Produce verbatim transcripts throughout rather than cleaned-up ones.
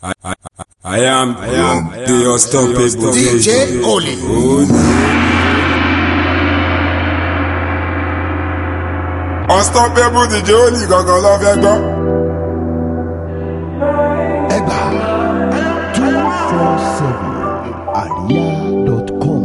I, I, I am, I am the unstoppable D J Oli. Unstoppable D J Oli gangan ló fẹ́ gbọ́. Ẹgbà two four seven aria dot com.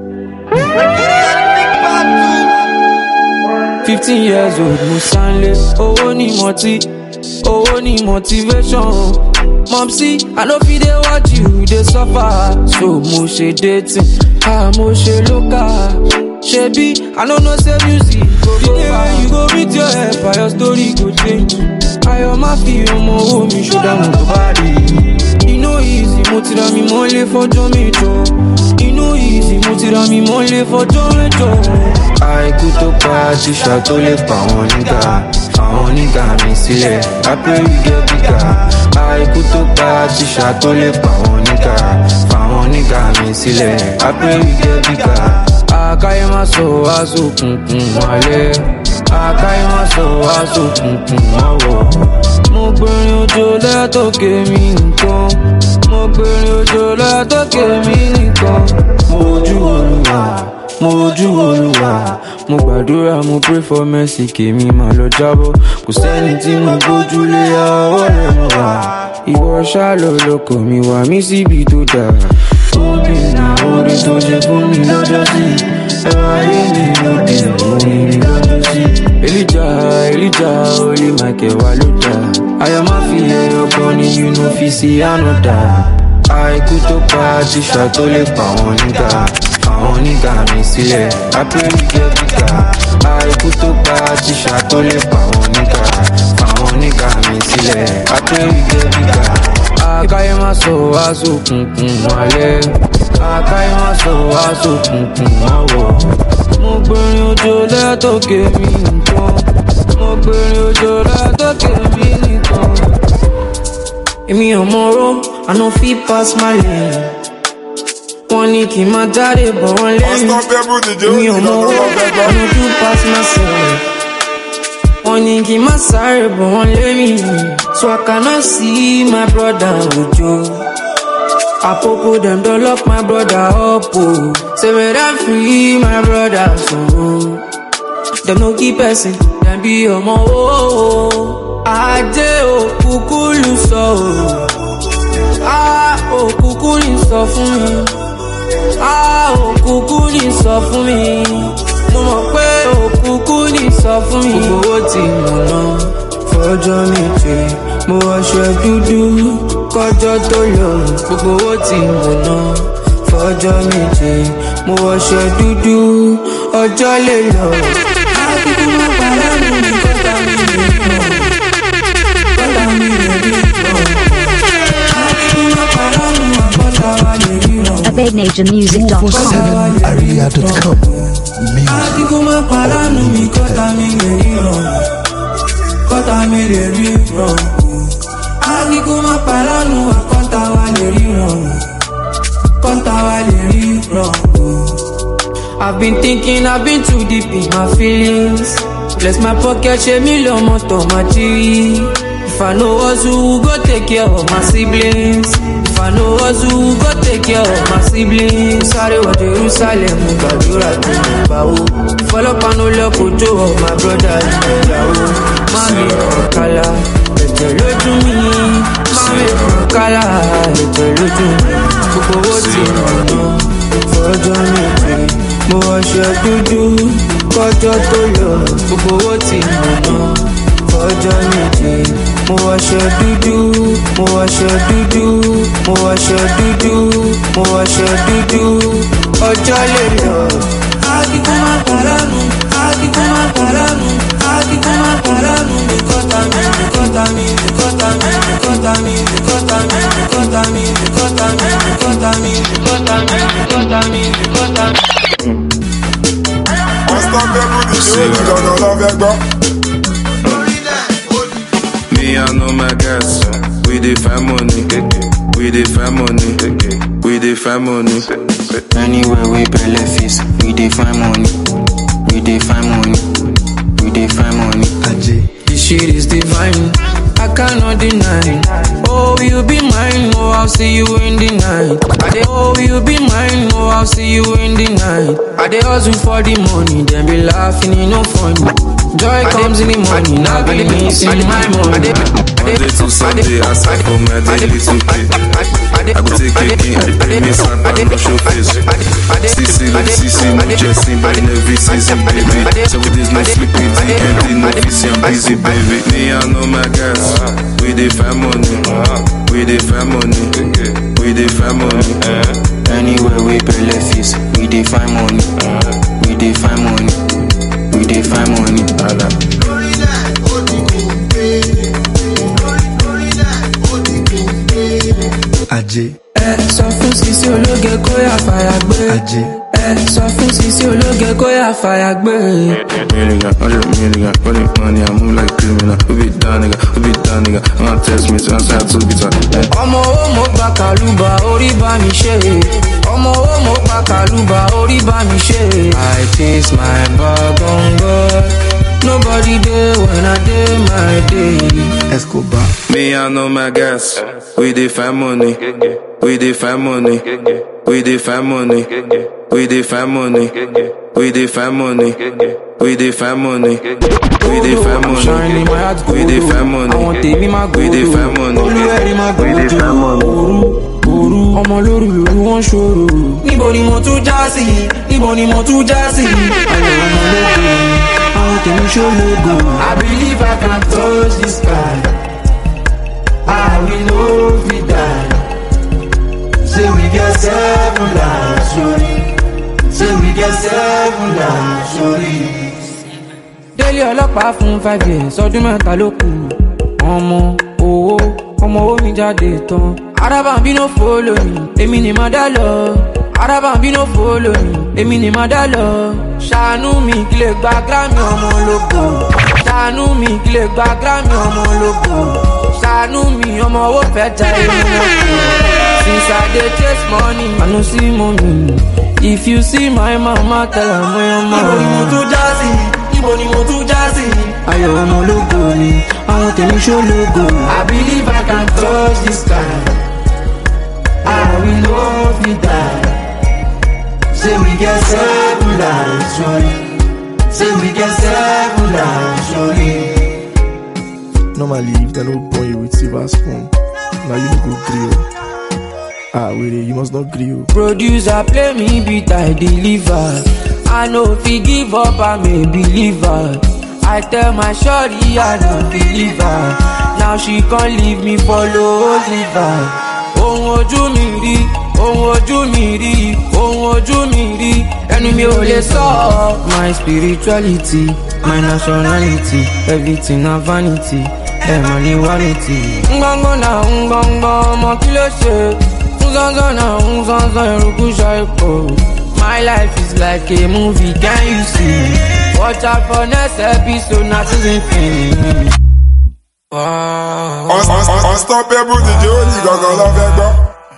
Fifteen years old, Musanle. Owó ni moti, owó ni motivation. Momsy, I know fi dey watch you, dey suffer. So mo ṣe dating, ah mo ṣe local. Shebi, I don't know say music go go far. You go read your head, but your story go change. Ayo ma fi ọmọ owó mi ṣùdá mo tó bá rí. E no easy, mo ti ra mi mọ́lé fọ́jọ́ mẹ́jọ. E no easy, mo ti ra mi mọ́lé fọ́jọ́ mẹ́jọ. Àìkú tó pa tíṣà tó lè pa àwọn nígbà. Àwọn onígà mi sílẹ̀, I pray you get bigger. Àìkú tó pa tíṣà tó lè pa àwọn nígbà. Àwọn onígà mi sílẹ̀, I pray you get bigger. Akáyé má sọ aṣọ kùnkùn wálẹ̀. Akáyé má sọ aṣọ kùnkùn wọ́wọ́. Mo gbẹ̀rin òjò lẹ́tọ̀kẹ́ mi nìkan. Mo gbẹ̀rin òjò lẹ́tọ̀kẹ́ mi nìkan. Mo ojú Olúwa, mo ojú Olúwa. Mo gbàdúrà, mo pray for mercy kèmi máa lọ jábọ́. Kò sẹ́ni tí mo gbójúlé ọwọ́ rẹ̀ mọ́ wá. Ìwọ ṣáà lọ lọkọ̀ mi wá mí síbi tó dáa. Obìnrin orí tó ṣe fún mi lọ́jọ́ sí. Ẹ̀rọ ayé mi lóde òun ni lọ́jọ́ sí. Elijah, Elijah, Olè Michael wà ló dá. Ayọ̀ máa fi ẹyọ kan ní inú fi sí ànọ́dá. Àìkú tó pa tíṣà tó lè pa àwọn nígbà. Àwọn onígà mi sílẹ̀, I pray you get bigger. Àìkú tó pa tíṣà tó lè pa àwọn nígbà. Àwọn onígà mi sílẹ̀, I pray you get bigger. Akáyé má sọ aṣọ kùnkùn wálẹ̀. Akáyé má sọ aṣọ kùnkùn wọ́wọ́. Mo gbẹ̀rin òjò lẹ́tọ̀kẹ́ mi nìkan. Mo gbẹ̀rin òjò lẹ́tọ̀kẹ́ mi nìkan. Èmi ò mọ̀rọ̀, I no fit pass my lane. Wọ́n ní kí n má jáde bọ̀ wọ́n lẹ́yìn. Èmi ò mọ̀rọ̀, I no do pass myself. Wọ́n ní kí n má sáré bọ̀ wọ́n lẹ́yìn. So I cannot see my brother Ojo. Apopo them don't lock my brother up, oh. Say me them free my brother, so them no keep person, them be your mo, oh, oh. Aje o kukulu so, ah o kukuli so fún mi, ah o kukuli so fún mi. Mo mọ̀ pé o kukuli so fún mi. Gbogbo tí mo ná fọjọ́ méje, mo wọṣọ dúdú kọjọ́ tó lọ. Gbogbo owó tí mo ná fọjọ́ méje, mo wọṣọ dúdú ọjọ́ lè lọ. Akíkú má pará mi ní kọ́tà mi lè rí mọ́. Kọ́tà mi lè rí mọ́. Akíkú má pará mi ní kọ́tà wa lè rí mọ́. A big nation music dot com. aria dot com. Akíkú má pará mi ní kọ́tà mi lè rí mọ́. Kọ́tà mi lè rí mọ́. Akíkú má pará mi ní kọ́tà wa lè rí mọ́. Kọ́tà wa lè rí mọ́. I've been thinking, I've been too deep in my feelings. Bless my pocket, share me low motor, my G. If I know us, who go take care of my siblings? If I know us, who go take care of my siblings? Sorry, what Jerusalem, Badura, Bawo. Follow Panola, Kojo, my brother, Bawo. Mami, Kala, it's a lot to me. Mami, Kala, it's a lot to me. Kuko, what's in my name? For Johnny, mo wọṣọ dúdú kọjọ́ tó lọ. Gbogbo owó tí mo ná fọjọ́ méje, mo wọṣọ dúdú, mo wọṣọ dúdú, mo wọṣọ dúdú, mo wọṣọ dúdú ọjọ́ lè lọ. Akíkú má paránù, akíkú má paránù, akíkú má paránù. Bíkọ́tà mi, bíkọ́tà mi, bíkọ́tà mi, bíkọ́tà mi, bíkọ́tà mi, bíkọ́tà mi, bíkọ́tà mi, bíkọ́tà mi, bíkọ́tà mi, bíkọ́tà mi, bíkọ́tà mi. Me, I know my guys, we dey find money, we dey find money, we dey find money. Anywhere we belle face, we dey find money, we dey find money, we dey find money. This shit is divine, I cannot deny. Oh, you be mine, I'll see you in the night. I dey oh, you be mine, oh, I'll see you in the night. I dey hustle for the money, then be laughing, it no funny. Joy comes in the morning, I'll be missing my money. Monday to Sunday, I sat for my daily to pay. I go take a king, I pay me some, but no show face. C C, like C C, no Jesse, but never C C, baby. So there's no sleeping, empty, no busy, I'm busy, baby. Me, I know my guys, we dey find money, we dey find money, we dey find money. Anywhere we pay less fees, we dey find money, we dey find money, we dey find money. Ajé. Ẹ sọ fún Sisi ológe kó yá fàyà gbé. Ajé. Ẹ sọ fún Sisi ológe kó yá fàyà gbé. Million, hundred million, running money, I move like a criminal. Who be down, nigga? Who be down, nigga? I'm gonna test me, so I'm sad to be tight. Ọmọ owó mo gba kàlùbà orí bá mi ṣe. Ọmọ owó mo gba kàlùbà orí bá mi ṣe. I taste my bag on God. Nobody there when I day my day. Escobar. Me, I know my guys. We dey find money. We dey find money. We dey find money. We dey find money. We dey find money. We dey find money. We dey find money. We dey find money. We dey find money. We dey find money. Ọmọ lóru lóru wọ́n ṣòro. Níbo ni mo tún já sí? Níbo ni mo tún já sí? Ayọ̀ ọmọ lógo, àwọn tèmi ṣológo. I believe I can touch the sky. I will no fit die. Say we get seven lives, sorry. Say we get seven lives, sorry. Délé ọlọ́pàá fún five years, ọdún mẹ́ta ló kù. Ọmọ owó, ọmọ owó mi jáde tán. Arabambi no follow me, èmi ni màá dá lọ. Arabambi no follow me, èmi ni màá dá lọ. Ṣàánú mi kí lè gba Grammy ọmọ ológo. Ṣàánú mi kí lè gba Grammy ọmọ ológo. Ṣàánú mi ọmọ owó fẹ́ jẹ èmi lóko. Since I dey chase money, I no see money. If you see my mama, tell her my mama. Níbo ni mo tún já sí? Níbo ni mo tún já sí? Ayọ̀ ọmọ ológo ni, àwọn tèmi ṣológo. I believe I can touch the sky. I will not be die. Say we get seven lives, sorry. Say we get seven lives, sorry. Normally, if they don't born you with silver spoon, now you no go grill. Ah, wait, you must not grill. Producer play me beat, I deliver. I know if he give up, I'm a believer. I tell my shorty I don't believe her. Now she can't leave me for low liver. Ohun ojú mi rí, ohun ojú mi rí, ohun ojú mi rí. Ẹnu mi ò lè sọ. My spirituality, my nationality, everything na vanity. Ẹ̀mọ̀ ni vanity. Ngbọ́ngbọ́n na ngbọ́ngbọ́n ọmọ kí ló ṣe? Nzọ́nzọ́n na nzọ́nzọ́n eruku ṣàìpọ̀. My life is like a movie, can you see? Watch out for next episode, not season finale. Unstoppable D J Oli gangan la fẹ́ gbọ́.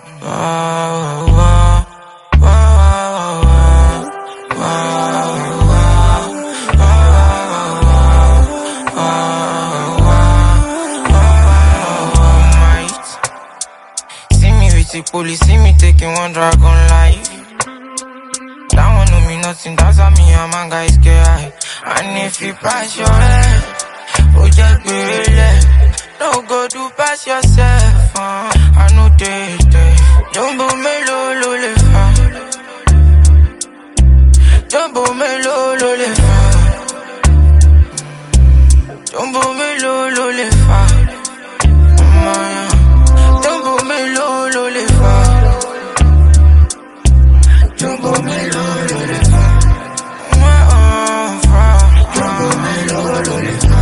See me with the police, see me taking one dragon life. That one know me nothing, that's how me and my guys get high. And if you pass your head, oh just be relaxed. No go do pass yourself, uh. I know they, they Jumbo me lo lo le fa. Jumbo me lo lo le fa. Jumbo me lo lo le fa. Jumbo me lo lo le fa. Jumbo me lo lo le fa. Jumbo me lo lo le fa.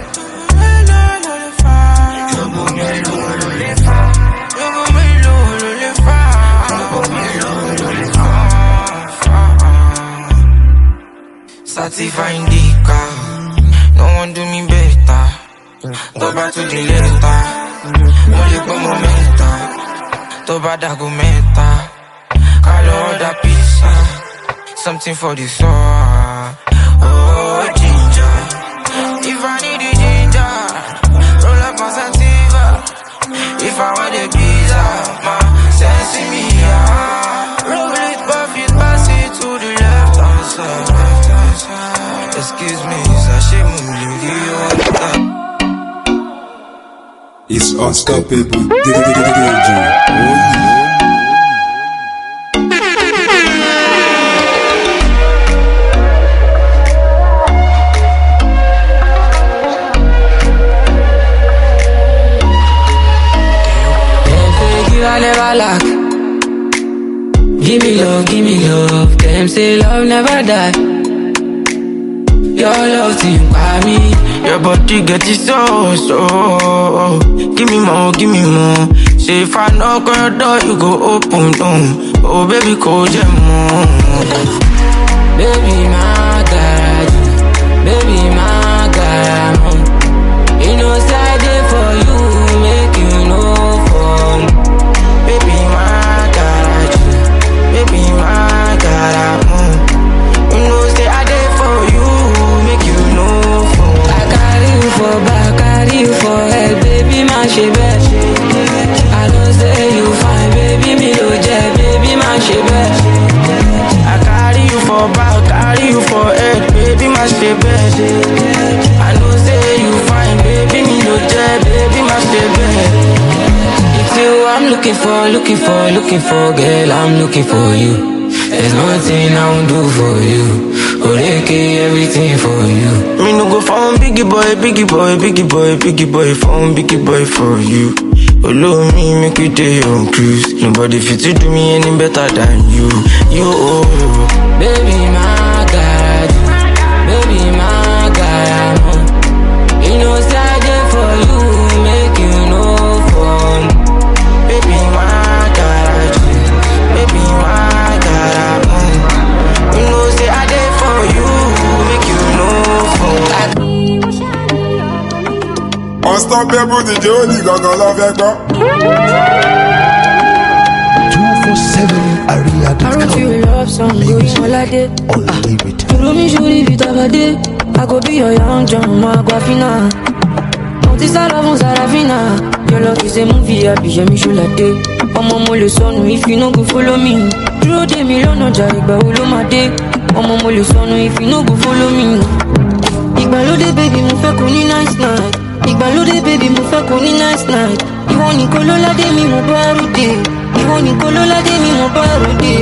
Certified indica, no one do me better. Go back to the later, no look no momenta. To bad argumenta, call order pizza, something for the soul. Oh ginger, if I need the ginger, roll up my sativa. If I want the pizza, my unstoppable D J. I never lack. Give me love, give me love. Them say love never die. Your love team by me. Your body get it so, so. Give me more, give me more. Say if I knock on your door, you go open, down. Oh baby, cold jam more. Baby, my God. Baby, my God. You know, side day for you, make you know for me. Baby, my God, baby, my God, mm. You know, say I did for you, make you know for me. I carry you for back, carry you for head, baby, my shit bad. I don't say you fine, baby, me no jet, baby, my shit bad. I carry you for back, carry you for head, baby, my shit bad. I know say you fine, baby, me no jet, baby, my shit bad. You, I'm looking for, looking for, looking for, girl, I'm looking for you. There's nothing I won't do for you. Oreke, everything for you. Me no go phone biggie boy, biggie boy, biggie boy, biggie boy, phone biggie boy for you. Follow me, make we day on cruise. Nobody fit to do me any better than you. You, oh. Baby, my God, baby, my God. You know, say I did for you, make you know for me. Baby, my God, baby, my God, mm. You know, say I did for you, make you know for Unstoppable D J Oli gangan lọ fẹ́ gbọ́. two four seven aria dot com. I wrote you a love song, going holiday. Unlimited. You know me, should leave it over there. I go be your young John, my guafina. This I love on Sarafina. Your love is a movie, I be me show like day. I'm on my son, if you no go follow me. Through the million, no jari, but all my day. I'm on my son, if you no go follow me. Igbalode baby, mo fẹ́ kó ní nice night. Igbalode baby, mo fẹ́ kó ní nice night. Ìwọ ni kó ló ládé mi, mo bá ròde. Ìwọ ni kó ló ládé mi, mo bá ròde.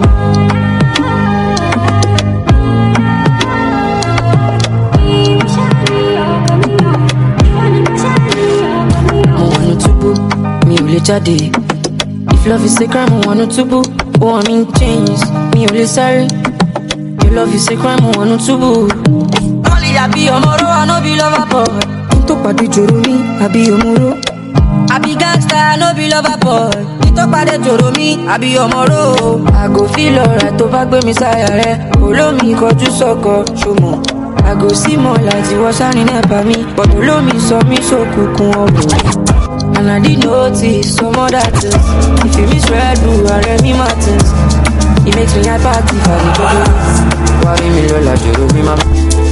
Jade. If love is a crime, I wanna tubu. Oh, I'm in chains, me only sorry. Your love is a crime, I wanna tubu. Only I be your moro, I no be lover boy. Into padi joro me, I be your moro. I be gangster, I no be lover boy. Into padi joro me, I be your moro. I go feel alright, to back with me sayare. Follow me, cause you so go, show more. I go see more lights, you was shining up at me. But follow me, so me so cool. And I did notice some other things. If you miss Red Bull or Remy Martins, it makes me happy for the trouble. Why me lola joro be my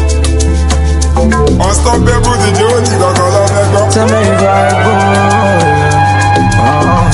Unstoppable D J Oli gangan lọ fẹ́ gbọ́. tell me if I go. Uh-huh.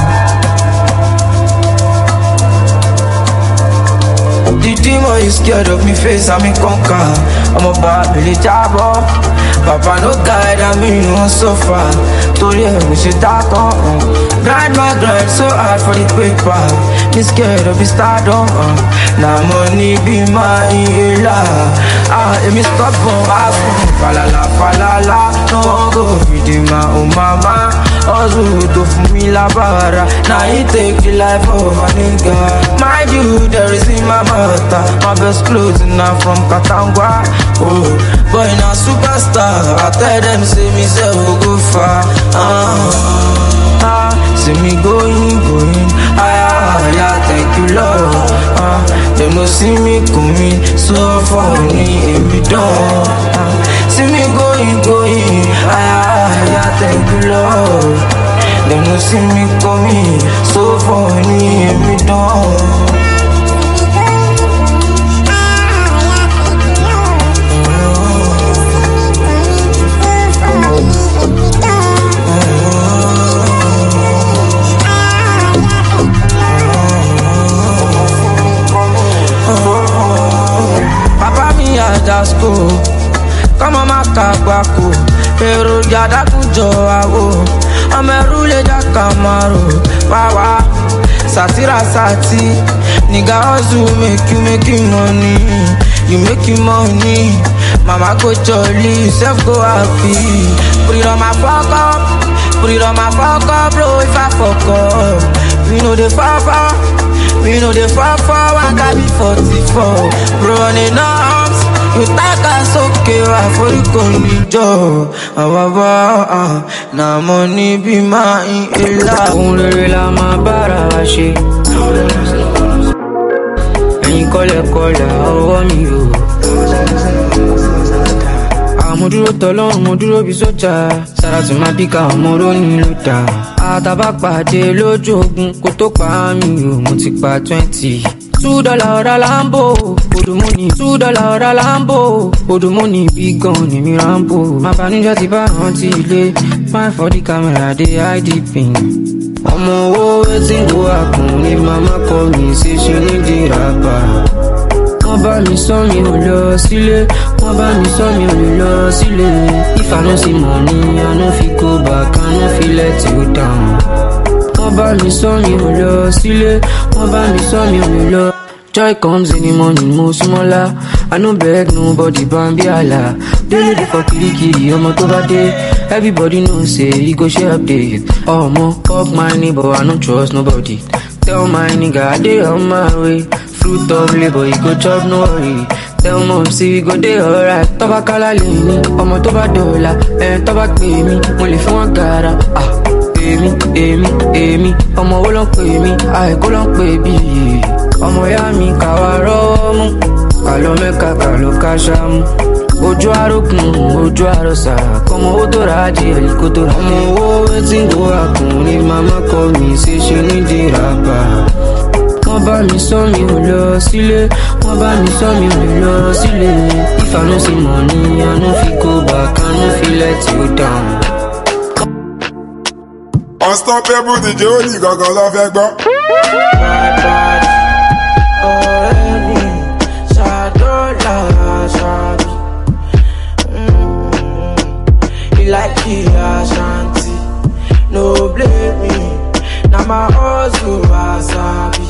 The demon is scared of me face, I'm in conquer. I'm a bad really job up. Papa no guide, I mean you won't suffer. Told you we should start on. Grind my grind so hard for the paper. Me scared of the stardom. Uh. Now money be my healer. Ah, let me stop on my phone. Falala, falala. No one go feed my own mama. Also do for me la bara. Now he take the life of a nigga. Mind you, there is in my mother. My best clothes now from Katangwa. Oh, boy now superstar. I tell them say me say we go far. Ah, ah, see me going, going. Ah, yeah, thank you Lord. Ah, they no see me coming so far me and me down. Ah, see me going, going. Ah, yeah, thank you Lord. They no see me coming so far me and me down. Just go, come on, my car, go. Pero ya da kujo awo. I'm a ruler Jack Camaro. Wow, wow. Satira Sati. Nigga hustle make you making money. You making money. Mama go jolly, self go happy. Put it on my fuck up. Put it on my fuck up, bro, if I fuck up. We know the fuck up. We know the fuck up. One got me forty-four. Bro, running arms. You think I'm okay, I for the con job. Ah, now money be mine, illa. Only la ma bara washi. Ain't call a caller, how on you? Mo dúró tọ́lọ́run, mo dúró bí sójà. Sàràtì máa bí ká ọmọ rónì ló dà. Àtàbà pàdé lójú ogun kó tó pa mí o, mo ti pa twenty. Two dollar ọ̀rá Lambo, Odùmọ́ni. Two dollar ọ̀rá Lambo, Odùmọ́ni bí gan ni mi Rambo. Má banújẹ́ ti bá rántí ilé, fine for the camera dey hide the pin. Ọmọ owó wetin go happen if mama call me say she need the rapper. Wọ́n bá mi sọ mi ò lọ sílé, wọ́n bá mi sọ mi ò lè lọ sílé. If I no see money, I no fit go back, I no fit let you down. Wọ́n bá mi sọ mi ò lọ sílé, wọ́n bá mi sọ mi ò lè lọ. Joy comes in the morning, mo súnmọ́lá. I no beg nobody, Bambi Allah. Daily dey for kirikiri, ọmọ tó bá dé. Everybody know say he go share update. Ọmọ fuck my neighbor, I no trust nobody. Tell my nigga I dey on my way. Fruit of labor, he go chop, no worry. Tell mom, see we go dey alright. Toba kala leni, ọmọ tó bá dọ̀la. Eh, toba pè mí, mo lè fún wọn gara. Ah, èmi, èmi, èmi. Ọmọ wo ló ń pè mí? Àìkú ló ń pè bí. Ọmọ ya mi kàwá rọ́wọ́ mú. Kàlọ́ mẹ́ka, kàlọ́ káṣámú. Ojú arókùn, ojú àrọ̀sà. Kọ́mọ owó tó ra di ẹ̀lì kó tó ra. Ọmọ owó wetin go happen ni mama call me say she need the rapper. Wọ́n bá mi sọ mi ò lọ sílé, wọ́n bá mi sọ mi ò lè lọ sílé. If I no see money, I no fit go back, I no fit let you down. Unstoppable D J Oli gangan ló fẹ́ gbọ́. Ọ̀rẹ́ mi, ṣàdọ́là ṣàbí. You like it, Ashanti. No blame me, na my hustle, Wasabi.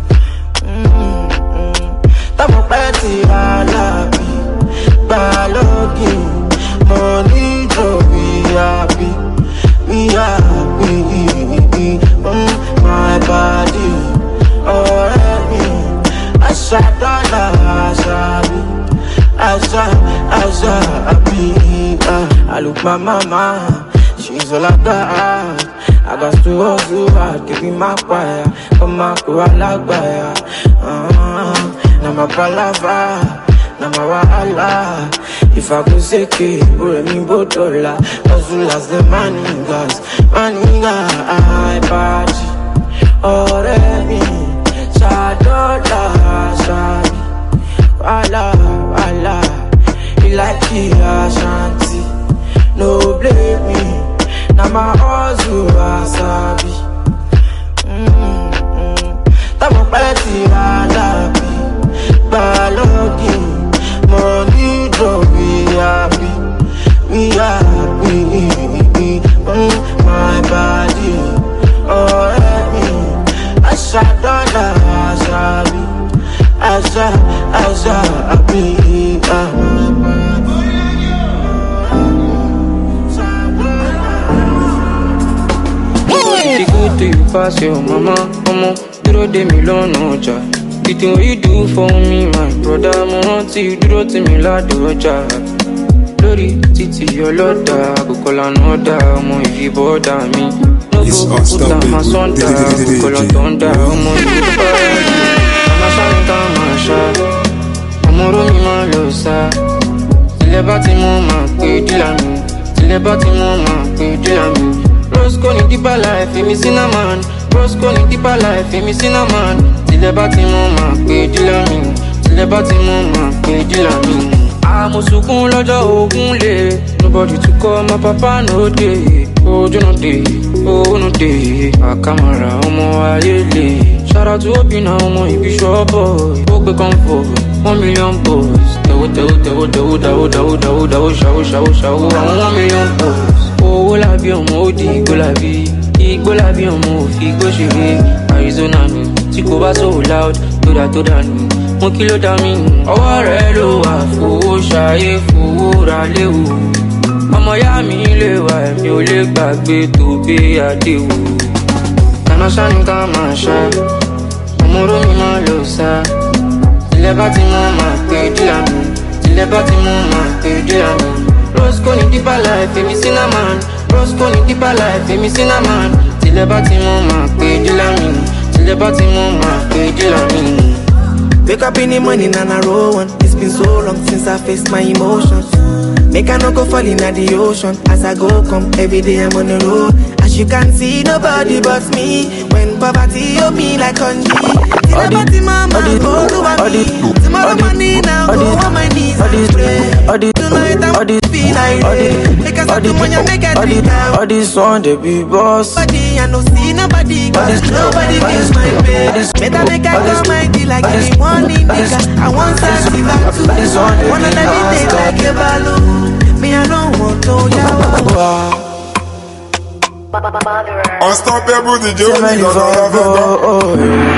Tamo plenty alabi, balogi, money drop me happy, me happy. Mm, my body, oh me, I shot dollar, I shot, I shot, I shot. I look my mama, she's all I got. I got to hustle hard, give me my choir, come on, go like fire. Now my palava, now my wahala. If I go say K, bro, me botola. Hustle as the money gas, money gas. I party, oh me, shadola, shadi, wala, wala. You like it, Ashanti, no blame me. Now my hustle, Wasabi. Tamo plenty, alabi. Balogi, money drop me happy, me happy. Mm, my body, oh me, I shot dollar, I shabi, I shot, I shot, I be. She good to you pass your mama, mama. Dúró dè mí lọ́nà ọjà. Everything what you do for me, my brother, mo rántí you dúró tì mí ládọjà. Lórí títì ọlọ́dà, àkókò lànà ọ̀dà, ọmọ ìfibọ́dà mi. No go put am my son da, àkókò lọ́tọ̀ọ̀dà, ọmọ ìfibọ́dà mi. Màmá ṣáà ká máa ṣá, ọmọ rómi máa lọ sá. Tilẹ̀ bá ti mú máa pé dílà mi, tilẹ̀ bá ti mú máa pé dílà mi. Roscoe ní deeper life, èmi cinnamon. Roscoe ní deeper life, èmi cinnamon. Tilẹ̀ bá ti mú máa pé dílà mi, tilẹ̀ bá ti mú máa pé dílà mi. Àmọ́ sunkún lọ́jọ́ ogun lè. Nobody to call my papa no dey. Ojú no dey, owó no dey. Àkàmàrà ọmọ ayé lè. Shout out to Obina ọmọ ibi ṣọ́bọ̀. Ó gbé comfort, one million boys. Tẹ̀wó tẹ̀wó tẹ̀wó tẹ̀wó dáwó dáwó dáwó dáwó ṣàwó ṣàwó ṣàwó. Àwọn one million boys. Ó owó làbí ọmọ ó di igbó làbí. Igbó làbí ọmọ òfin igbó ṣeré. Arizona mi tí kò bá so loud tó dà tó dànù. Mo kí ló dá mi nù. Ọwọ́ rẹ̀ ló wà fowó ṣayé fowó ra léwu. Ọmọ yá mi lè wà ẹ̀mí ò lè gbàgbé tó gbé àdéhùn. Kàná ṣáni ká máa ṣá. Ọmọ oró mi máa lọ sá. Tilẹ̀ bá ti mọ́ máa pé díà mi. Tilẹ̀ bá ti mọ́ máa pé díà mi. Roscoe ní deeper life, èmi cinnamon. Roscoe ní deeper life, èmi cinnamon. Tilẹ̀ bá ti mọ́ máa pé díà mi. Tilẹ̀ bá ti mọ́ máa pé díà mi. Wake up in the morning and I roll one. It's been so long since I faced my emotions. Make I not go fall in the ocean. As I go come, every day I'm on the road. As you can see, nobody but me. When poverty up me like country. Till I party mama, go to me. Tomorrow morning I'll go on my knees and pray. Tonight I will feel like rain. Make us up to money, make I drink out. All this one, they be boss. Nobody, I no see nobody, cause nobody feels my pain. Better make I go my deal like any morning, nigga. I want to see back to this one. One of the days like a balloon. Me, I don't want to yawa. Unstoppable D J Only on oh,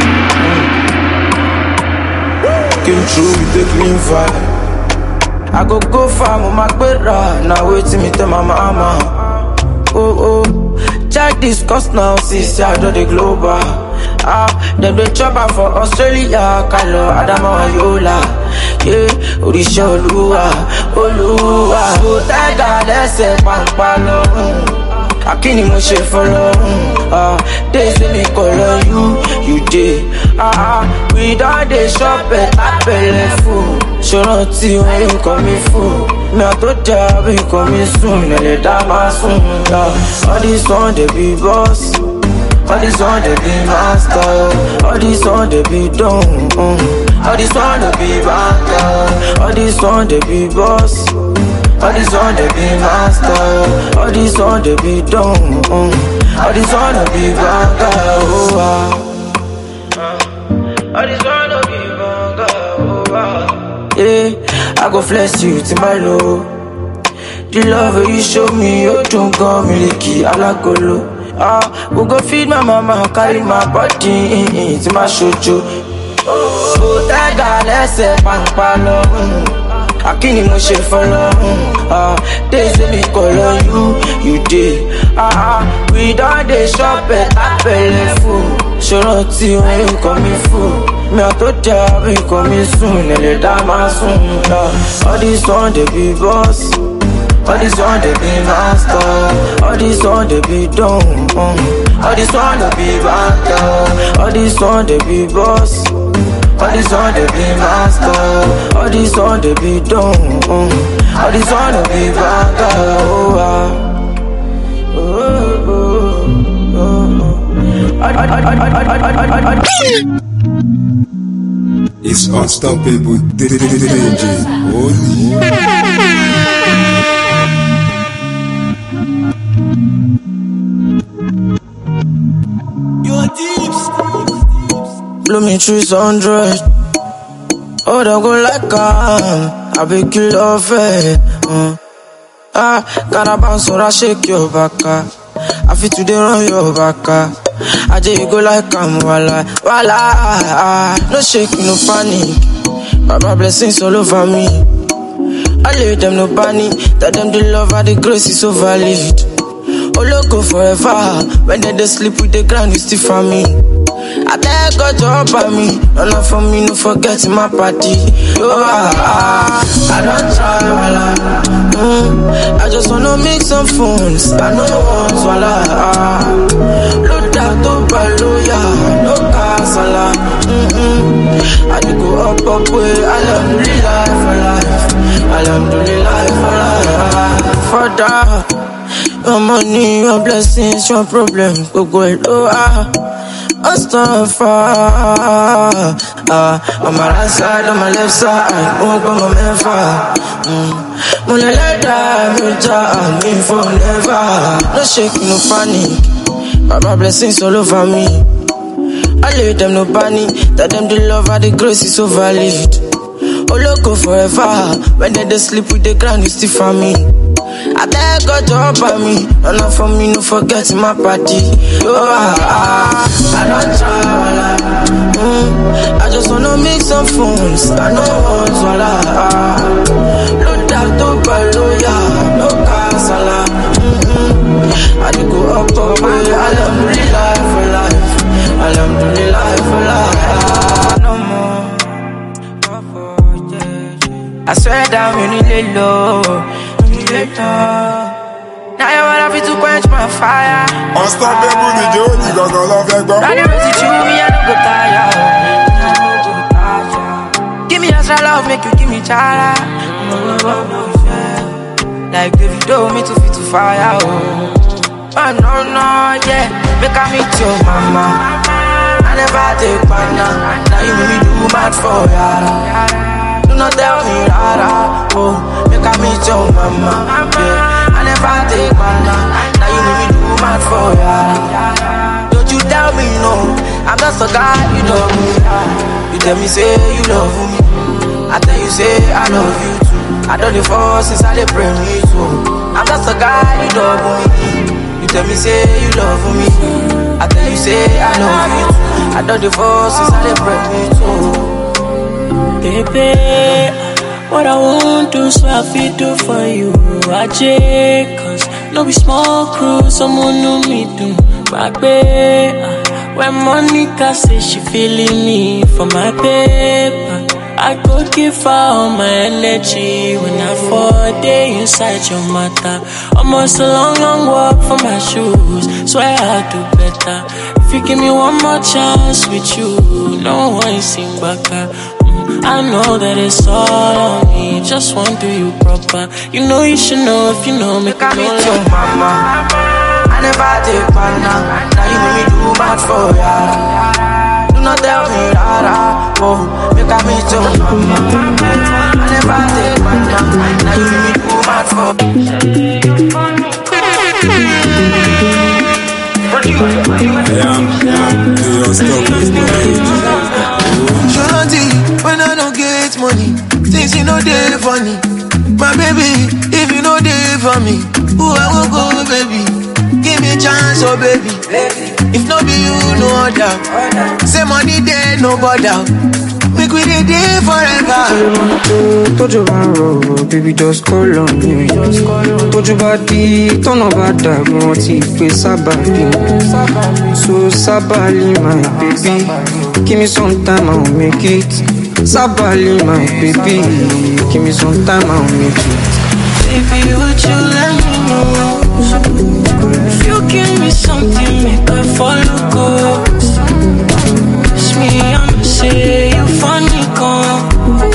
came through with the clean vibe. I go go far, my better. Now wait till me tell my mama. Oh oh, check this cost now, sis. I do the global. Ah, them the chopper for Australia, Kalo, Adama, Yola. Yeah, Orisha, Olua, Olua. Oh, that God, that's a pampalo. Akini mo ṣe follow. Ah, they say me call on you, you did. Ah, we don't dey shop at Apple fool. Show not see when you call me fool. Me I told ya we call me soon, let that my soon. All this one they be boss. All this one they be master. All this one they be dumb. All this one they be banker. All this one they be boss. All this one they be master. All this one they be dumb. All this one they be banker. Oh, ah. All this one they be banker. Oh, ah. Yeah, I go flex you to my low. The love you show me, you don't go miliki alagolo. Ah, we go feed my mama, carry my body into my shojo. Oh, that guy, let's say, pampalo. Akini mo ṣe follow. Ah, they say me call on you, you did. Ah, we don't dey shop at Apple fool. Show not see when you call me fool. Me I told ya we call me soon, let that my soon. All this one they be boss. All this one they be master. All this one they be dumb. All this one they be banker. All this one they be boss. All this one they be master. All this one they be dumb. All this one they be banker. Oh, ah. Oh, oh, oh, oh. It's Unstoppable D J Only. Blow me through his hundred. Oh, they go like um, I be kill off it. Uh. Ah, gotta bounce or I shake your back. I feel today run your back. I just go like I'm wala, wala. Ah, no shaking, no panic. Baba blessings all over me. I leave them no panic. Tell them the love and the grace is so valid. Oh, loco forever. When they, they sleep with the ground, you still for me. I beg God to help by me. No, not for me, no forget my party. Yo, ah, ah, I don't try, wala. Mm, I just wanna make some phones. I know one's wala. Ah, look that to Baloya, no casala. Mm-mm. I do go up, up, way. Alhamdulillah for life. Alhamdulillah for life. For that. Your money, your blessings, your problem. Go go low, ah. I stand far. Ah, on my right side, on my left side. Oh, go my man far. Hmm. When I let die, me die, me forever. No shaking, no panic. Baba blessings all over me. I leave them no panic. Tell them the love and the grace is so valid. Oh, loco forever. When they, they sleep with the ground, you still for me. I I beg God drop on me. No, not for me, no forget my party. Oh, ah, ah, I don't try. Mm, I just wanna make some phones. I know what's all I. No doubt, no baloya, no casala. I do go up, up, way. I love me life for life. I love me life for life. No more. I swear down, you need lay low. You lay low. Now you wanna be to quench my fire. Unstoppable, the Jody, got no love like that. Running with you, me, I don't go tired. Give me extra love, make you give me chara. Like if you do me to fit to fire. Oh no, no, yeah. Make I meet your mama. I never take banana. Now you make me do mad for ya. Do not tell me rara. Oh, make I meet your mama. Yeah. I never take banana. Now you make me do mad for ya. Don't you tell me no. I'm just a guy you love me. You tell me say you love me. I tell you say I love you too. I don't live for since I pray me too. I'm just a guy you love me. You tell me say you love me. I tell you say I love you too. I don't live for since I pray me too. Baby, what I won't do, so I feel do for you. I check, cause no be small crew, someone know me do. My baby, when Monica say she feeling me for my paper, I go give her all my energy when I fall day inside your matter. Almost a long, long walk for my shoes, swear I'll do better. If you give me one more chance with you, no one sing back. I know that it's all on me, just want to do you proper. You know you should know if you know me. Make I meet your mama. I never take banana. Now you make me do mad for ya. Do not tell me rara. Oh, make I meet your mama. I never take banana. Now you make me do mad for when I don't get money, things you know they funny. My baby, if you know they for me, who I will go, baby? Give me a chance, oh baby. If not be you, no other. Say money there, no bother. Make we dey day forever. Told you about road, baby, just call on me. Told you about the turn of a dog, want to play sabali. So sabali, my baby, give me some time, I'll make it. Sabali, my baby, give me some time, I'll make it. Baby, would you let me know? If you give me something, make I follow go. It's me, I'ma say you funny, gone.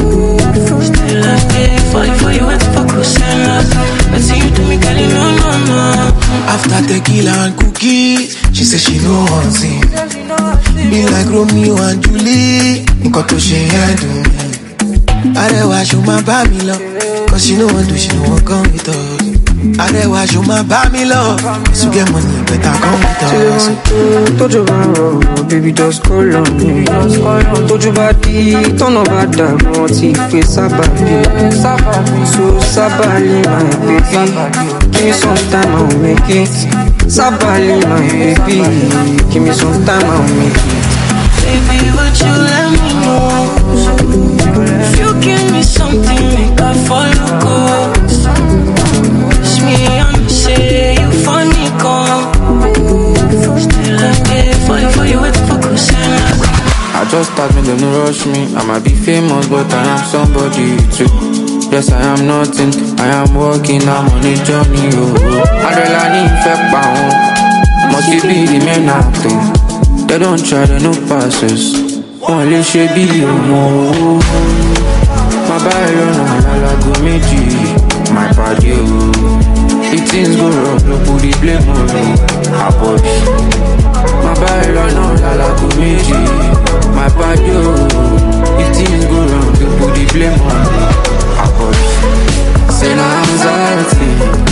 Still I stay falling for you, wait for Kusena. But see you do me, girl, you know, no, no. After tequila and cookies, she said she know one thing. Be like Romeo and Julie, got to share do me. Arewa show my baby love, cause she know what do, she know what come with us. Arewa show my baby love, so get money, better come with us. Told you about road, baby, just call on me. Told you about the turn of a dog, want to play sabali. So sabali, my baby, give me some time, I'll make it. Sabali, my baby, give me some time, I'll make it. Baby, would you let me know? If you give me something, make I follow go. It's me, I'ma say you funny, gone. Still I stay falling for you, wait for Kusena. I just start me, them no rush me. I might be famous, but I am somebody too. Yes, I am nothing. I am walking, I'm on a journey. Oh, I really need fake pound. Must be the main actor. They don't try, they no passes. Only she be your more. My body run on la go meji. My body, if things go wrong, no put the blame on me. I body. My body run on la go meji. My body, if things go wrong, no put the blame on me. I body. Say no anxiety,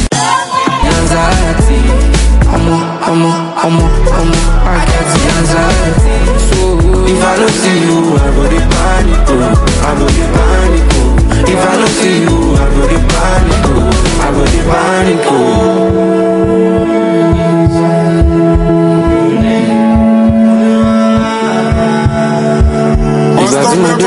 anxiety. Omo, omo, omo, omo, I got the anxiety. So if I don't see you, I go the panic, oh. I go the panic, oh. If I don't see you, I go the panic, oh. I go the panic, oh. She's not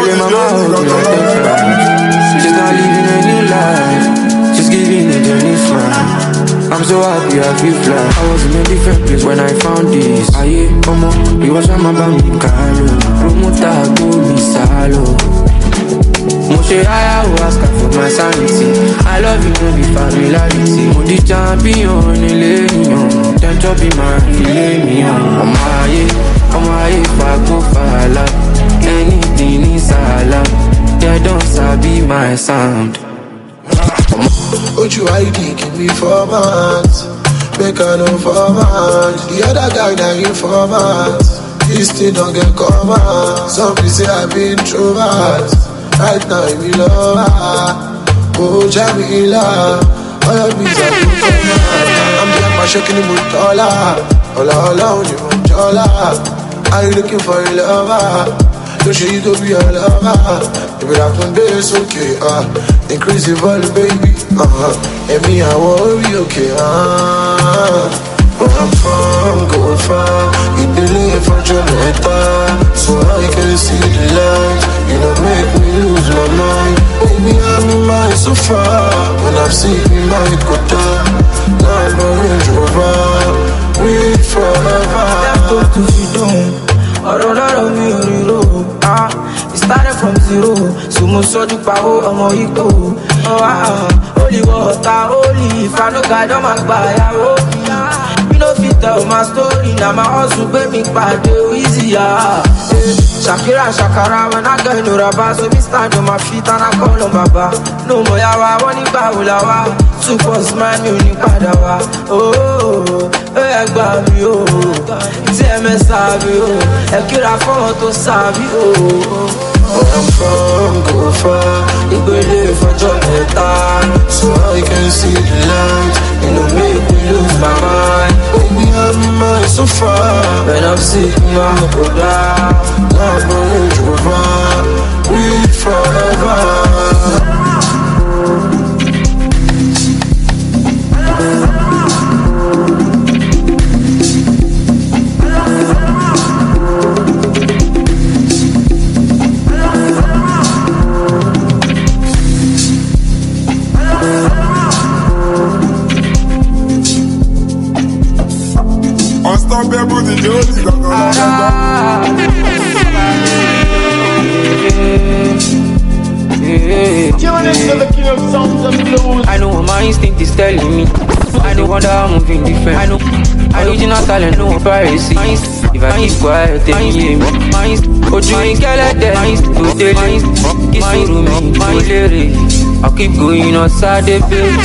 living a new life, she's giving a journey fly. I'm so happy I feel fly. I was in a different place when I found this. Aye, come on, we was on my bami Carlo. Promoter go me salo. Moshe ayahuasca for my sanity. I love you, no be familiarity. Mo di champion, ile niyan. Don't you be my ile niyan. Ọmọ ayé, ọmọ ayé fagbó fàlà. Anything is allowed. They don't sabi my sound. What you hiding? Give me four months. Make I know four months. The other guy that you four months. This thing don't get covered. Some people say I've been introvert. Right now I'm in love. Oh, Jamila. All your beats are too common. I'm the my shaking the mood taller. All alone you want taller. Are you looking for a lover? Don't show you to be a lover. If it happen, it's okay, uh increase the volume, baby, uh and me, I worry, okay, uh where I'm from, go far. You believe for Jamaica, so I can see the light. You don't make me lose my mind. Baby, I'm in my so far. When I'm sick, we might go down. Now I'm a Range Rover. We forever. Go to the dome. Ọ̀rọ̀ lọ́rọ̀ mi ò ríro, ah, it started from zero, so mo sọ nípa owó ọmọ Ìgbò, oh ah, holy water, holy, if I no guide on my gbàyàwó, you no fit tell my story, na my hustle gbé mi pàdé easy, ah, Shakira and Shakara, when I get no rubber, so me stand on my feet and I call on Baba, no more yawa, wọ́n ní báwo la wá, two plus man, mi ò ní padà wá, oh, ẹ gbà mí o, tí ẹ mẹ́ sábì o, ẹ kíra fọ́wọ́n tó sábì o. Where I'm from, go far. You believe for Jamaica, so I can see the light. You know make me lose my mind. Baby, I'm in my so far. When I'm sick, I'm a go down. Now I'm a Range Rover. We forever. Unstoppable, the Josie, I know what my instinct is telling me. I know what I'm moving different. I know original talent, no piracy. If I keep quiet, then you hear me. Ojú ìkẹlẹ́dẹ̀, tó délé, ìṣòro mi, tó lérè. I'll keep going outside the bed.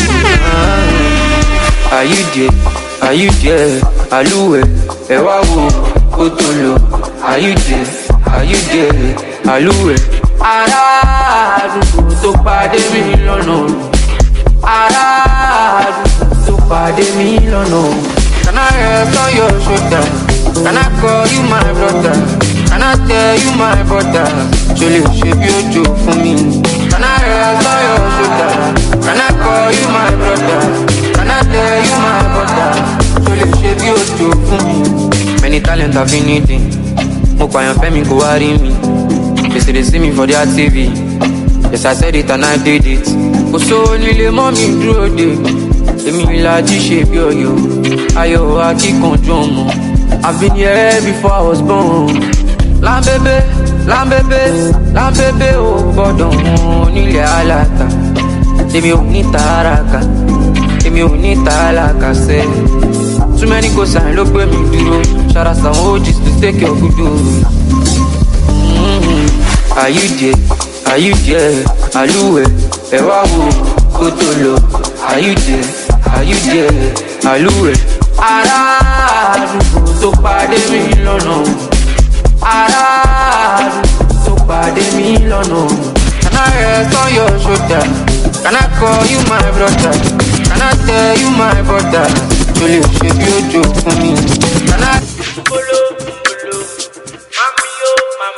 Are you there? Are you there? Aluwe, ẹ wá wo kó tó lọ. Are you there? Are you there? Aluwe. Ará àdúgbò tó pàdé mi lọ́nà. Ará àdúgbò tó pàdé mi lọ́nà. Can I rest on your shoulder? Can I call you my brother? Can I tell you my brother? Ṣo lè ṣe bí ojú fún mi? Can I rest on your shoulder? Can I call you my brother? Can I tell you my brother? Ṣo lè ṣe bí ojú fún mi? Many talents I've been needing. Mo pààyàn fẹ́ mi kò wá rí mi. They say they see me for their T V. Yes, I said it and I did it. Kò sówó nílé mọ́ mi dúró dé. Èmi ìlàjì ṣe bí ọ̀yọ́. Ayọ̀ akíkanjú ọmọ. I've been here before I was born. Lámbébé, lámbébé, lámbébé ò gbọ́dọ̀ wọn nílẹ̀ aláta. Èmi ò ní tààràkà, èmi ò ní tààlàkà sẹ́. Too many cosign ló gbé mi dúró. Shout out some O Gs to take your good do. Mm-hmm. Are you there? Are you there? Aluwe, ẹ wá wo kó tó lọ. Are you there? Are you there? Aluwe. Ará àdúgbò tó pàdé mi lọ́nà. Ará àdúgbò tó pàdé mi lọ́nà. Can I rest on your shoulder? Can I call you my brother? Can I tell you my brother? Ṣo lè ṣe bí ojú fún mi? Can I...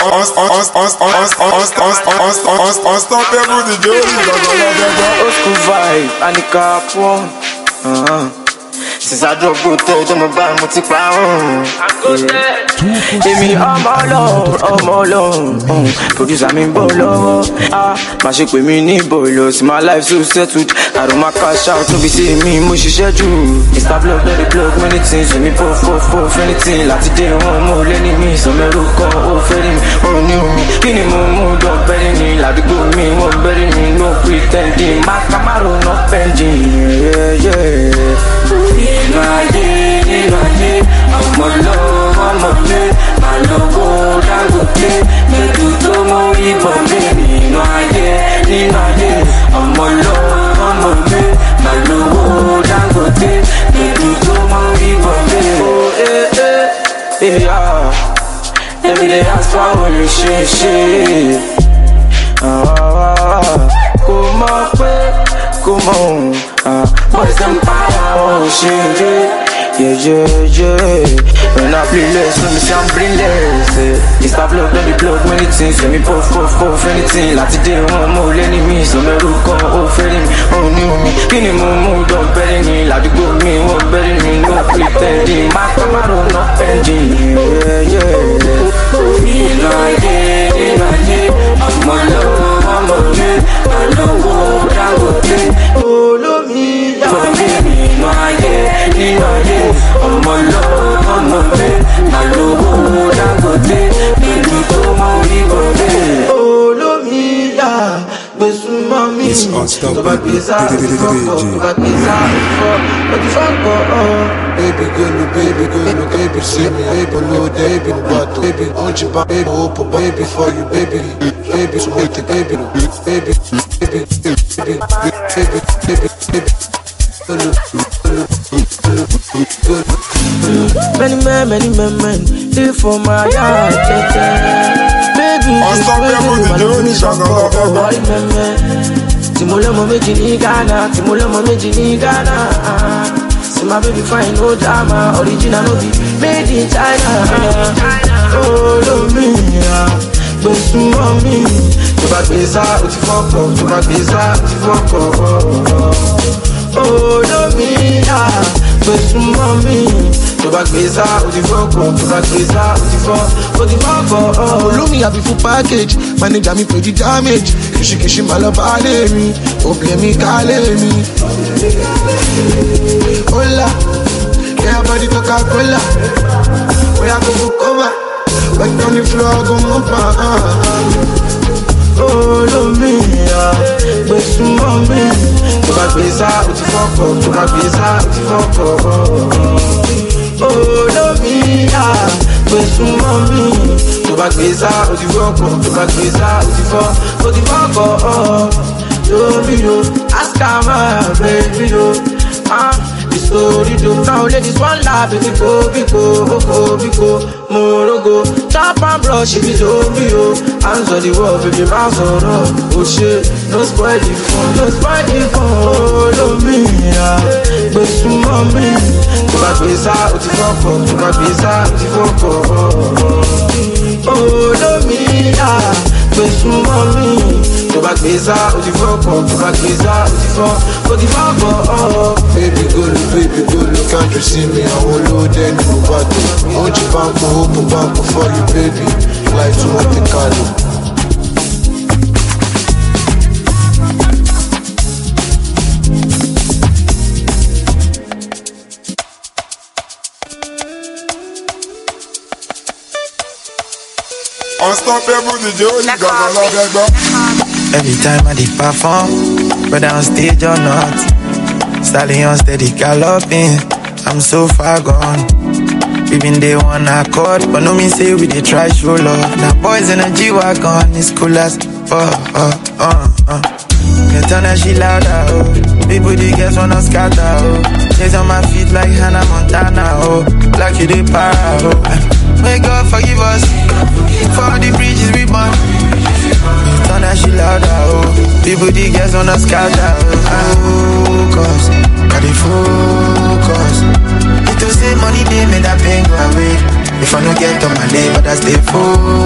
Unstoppable D J. Old school vibe, and the car one. Uh-huh. Since I drop good day, don't know about what it's about. Give me all my love, all my love. Produce I'm in bolo. Ah, my shit with me ni bolo. See my life so settled. I don't my cash out to be seeing me, mushy schedule. It's the block, let the block, many things. Let me pour, pour, pour, anything. Like today, one more, let me. So me look on, oh, feeling me, oh, new me. Any more, more, don't bury me. Like the good me, won't bury me, no pretending. My Camaro, not pending. Yeah, yeah. Nínú ayé, nínú ayé, ọmọ lọ́wọ́, ọmọ lé, máa lọ́wọ́ Dangote, mẹ́tù tó mọ ìbọn lé. Nínú ayé, nínú ayé, ọmọ lọ́wọ́, ọmọ lé, máa lọ́wọ́ Dangote, mẹ́tù tó mọ ìbọn lé. Oh, eh, eh, eh, ah, every day I swear when you shake, shake. Ah, kò mọ̀ pé, kò mọ̀, ah, boys empire, oh shit, yeah, yeah, yeah, yeah. When I play less, when me say I'm brainless, eh. It's the block, let me block many things. Let me puff, puff, puff, anything. Like today, one more, let me. So me look on, oh, feeling me, oh, new me. Any more, more, don't bury me. Like the good me, won't bury me, no pretending. My Camaro, not pending, yeah, yeah. Nínú ayé, nínú ayé, ọmọ lọ́wọ́, ọmọ lé, máa lọ́wọ́ Dangote. Olómi yá. Nínú ayé, nínú ayé, ọmọ lọ́wọ́, ọmọ lé, máa lọ́wọ́ Dangote. Nínú tó mọ ìbọ̀dé. Olómi yá. Gbèsùn mọ́ mi. Tó bá gbé sáà, tó bá gbé sáà, ó ti fọ́pọ̀ ọ́. Baby girl, baby girl, baby see me, baby no baby but baby on you baby open baby for you baby baby sweet baby baby baby baby baby baby many men, many men, men live for my heart, baby. Unstoppable D J. Timolo mo meji ni Ghana, Timolo mo meji ni Ghana. See my baby fine, no drama, original no be made in China. Oh, love me, gbèsùn mọ́ mi. Tó bá gbé sá, ó ti fọ́pọ̀, tó bá gbé sá, ó ti fọ́pọ̀. Oh, love me, gbèsùn mọ́ mi. Tó bá gbé sá, ó ti fọ́pọ̀, tó bá gbé sá, ó ti fọ́, ó ti fọ́pọ̀. Olómi àbí full package, manager mi pè di damage. Kìsìkìsì máa lọ bá lé mi, òbí mi ká lé mi. Hola, yeah, body Coca-Cola. We are go cover. Went on the floor, go mumpa. Oh, love me, gbèsùn mọ́ mi. Tó bá gbé sá, ó ti fọ́pọ̀, tó bá gbé sá, ó ti fọ́pọ̀. Oh, love me, gbèsùn mọ́ mi. Tó bá gbé sá, ó ti fọ́pọ̀, tó bá gbé sá, ó ti fọ́, ó ti fọ́pọ̀. Love you, ask my baby, ah. Story do now ladies one lap if you go biko go biko morogo tap and brush if you don't be oh hands on the wall baby bounce on up oh shit no spoil the fun no spoil the fun oh love me yeah gbèsùn mọ́ mi tó bá gbé sá ó ti fọ́pọ̀ tó bá gbé sá ó ti fọ́pọ̀ oh love me yeah gbèsùn mọ́ mi tó bá gbé sá ó ti fọ́pọ̀ tó bá gbé sá ó ti fọ́ ó ti fọ́pọ̀. Baby girl, baby girl, can't you see me? I will load any body. Won't you bank for open bank for you, baby? Like to Monte Carlo. Unstoppable D J, you gotta love it, bro. Every time I did perform, whether on stage or not, stallion steady galloping, I'm so far gone. Even they one accord, but no me say we they try show love. Now boys in a G-Wagon, it's cool as oh, oh, oh, oh. Can turn that shit louder, oh. People the girls wanna scatter, oh. Days on my feet like Hannah Montana, oh. Like you they para, oh. May God forgive us for the bridges we burn. Turn that shit louder, oh. People the girls wanna scatter, oh. Focus, gotta focus. Need to save money, they made that pain go away. If I don't get on my day, but I stay focused.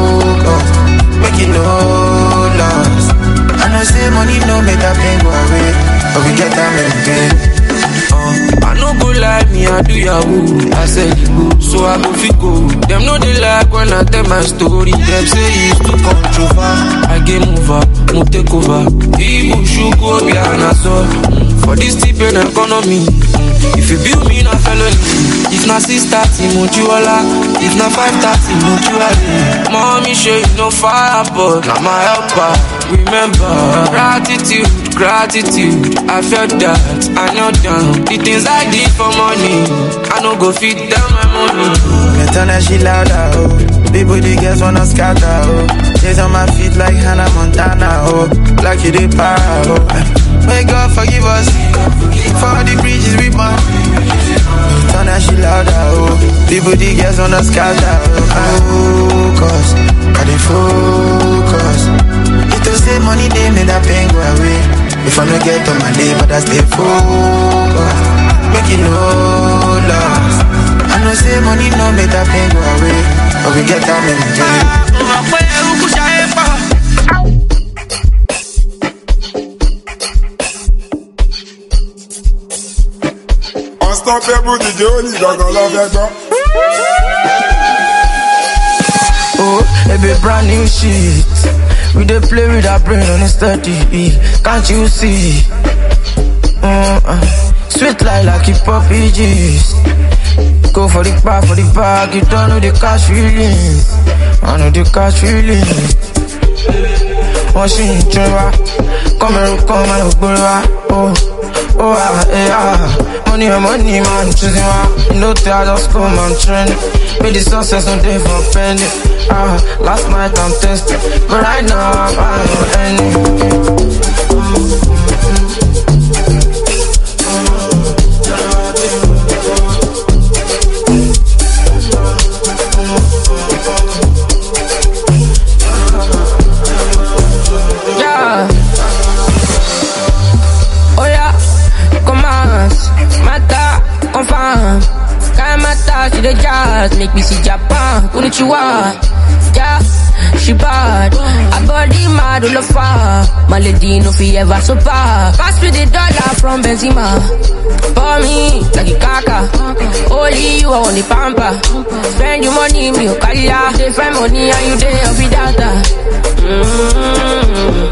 oh, make it no loss. I know say money no make that pain go away, but we get time in vain. Uh, I no go like me, I do yahoo. I said it go, so I go fit go. Them know they like when I tell my story. Them say it's too controversial. I game over, mo take over. People should go behind us all. For this tip and economy. If you build me, na felony. If na six thirty, mo juwala. If na five thirty, mo juwala. Mommy show you no fire, but na my helper. Remember, gratitude, gratitude. I felt that, I know down. The things I did for money, I no go fit down my money. Me turn that shit louder, oh. People, the girls wanna scatter, oh. Days on my feet like Hannah Montana, oh. Like you did para, oh. May God forgive us for the bridges we burn. Turn that shit louder, oh. People, the girls wanna scatter, oh. Focus, I dey focus. It to say money, they make that pain go away. If I don't get on my day, but I stay focused. Make it no loss. I know say money no make that pain go away, but we get time in the game. Unstoppable D J Oli, gangan love ẹgbọ́n. Oh, a bit brand new shit. We dey play with our brain on a steady beat. Can't you see? Mm, uh, sweet like like hip-hop juice. Go for the bar, for the bag. You don't know the cash feelings. I know the cash feelings. Washing Trevor, come and come and go. Oh, oh, ah, eh, ah. Money, money, man, choosing one. No tell, just come and trend. Made the success on day for penny. Ah, last night I'm tested, but right now I'm on any. Yeah. Oh yeah, command, matter, confirm. Can't matter, she the jazz, make me see Japan. Konnichiwa, yeah, she bad. I body mad all of her. My lady no fi ever so far. Pass me the dollar from Benzema. For me, like a kaka. Only you, I want the pamper. Spend your money, me, you carry ya. They find money and you day of it data. Mm-hmm.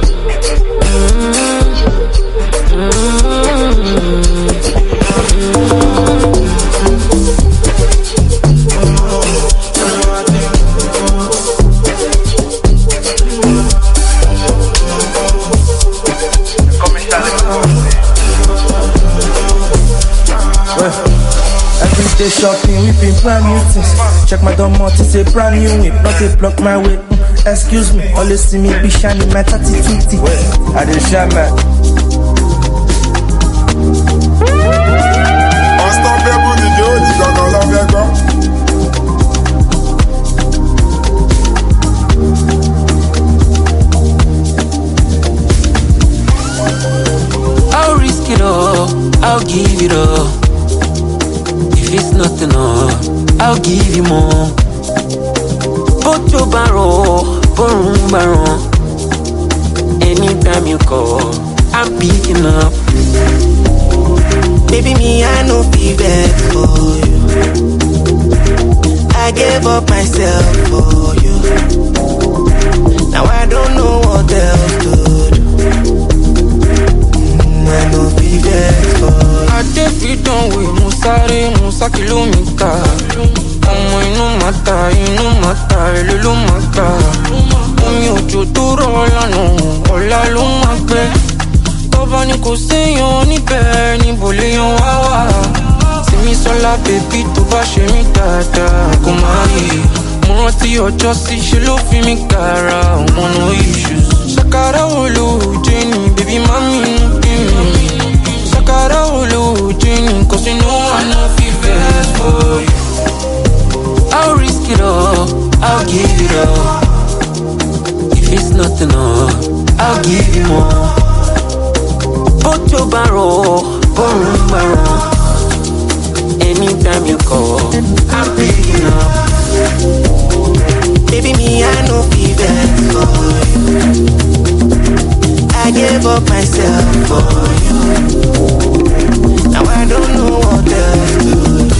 Everyday shopping, we been brand new things. Check my dumb out, it's a brand new whip. Not a block my way. Mm, excuse me, always see me be shining my thirty twenty. I did shine man. Unstoppable D J Oli, gangan love ẹgbọ́n. I'll risk it all, I'll give it all. If it's nothing all, I'll give you more. Bojo barrel, boom barrel. Anytime you call, I'm picking up. Baby, me, I know be bad for you. I gave up myself for you. Now I don't know what else to do. Mm, I know be bad for you. I did freedom with Musari, Musa kilomita. Ọmọ inú mata, inú mata, èlé ló mata. Omi òjò tó rọ̀ lánàá, ọ̀la ló máa gbẹ. Tọ́ba ni kò séèyàn níbẹ̀, níbo léèyàn wá wà. Simi sọ́lá bèbí tó bá ṣe mí dáadáa, kò máa yè. Mo rántí ọjọ́ sí ṣe ló fi mí kára, ọmọ no issues. Ṣàkàrà wo ló jẹ́ ni, bèbí mami inú bí mi. Ṣàkàrà wo ló jẹ́ ni, cause you know I no fit vex for you. I'll risk it all, I'll give it all. If it's nothing all, I'll give you more. Bojo barrel, boom barrel. Anytime you call, I'm picking up. Baby, me, I know be bad up myself for you. Now I don't know what else to do.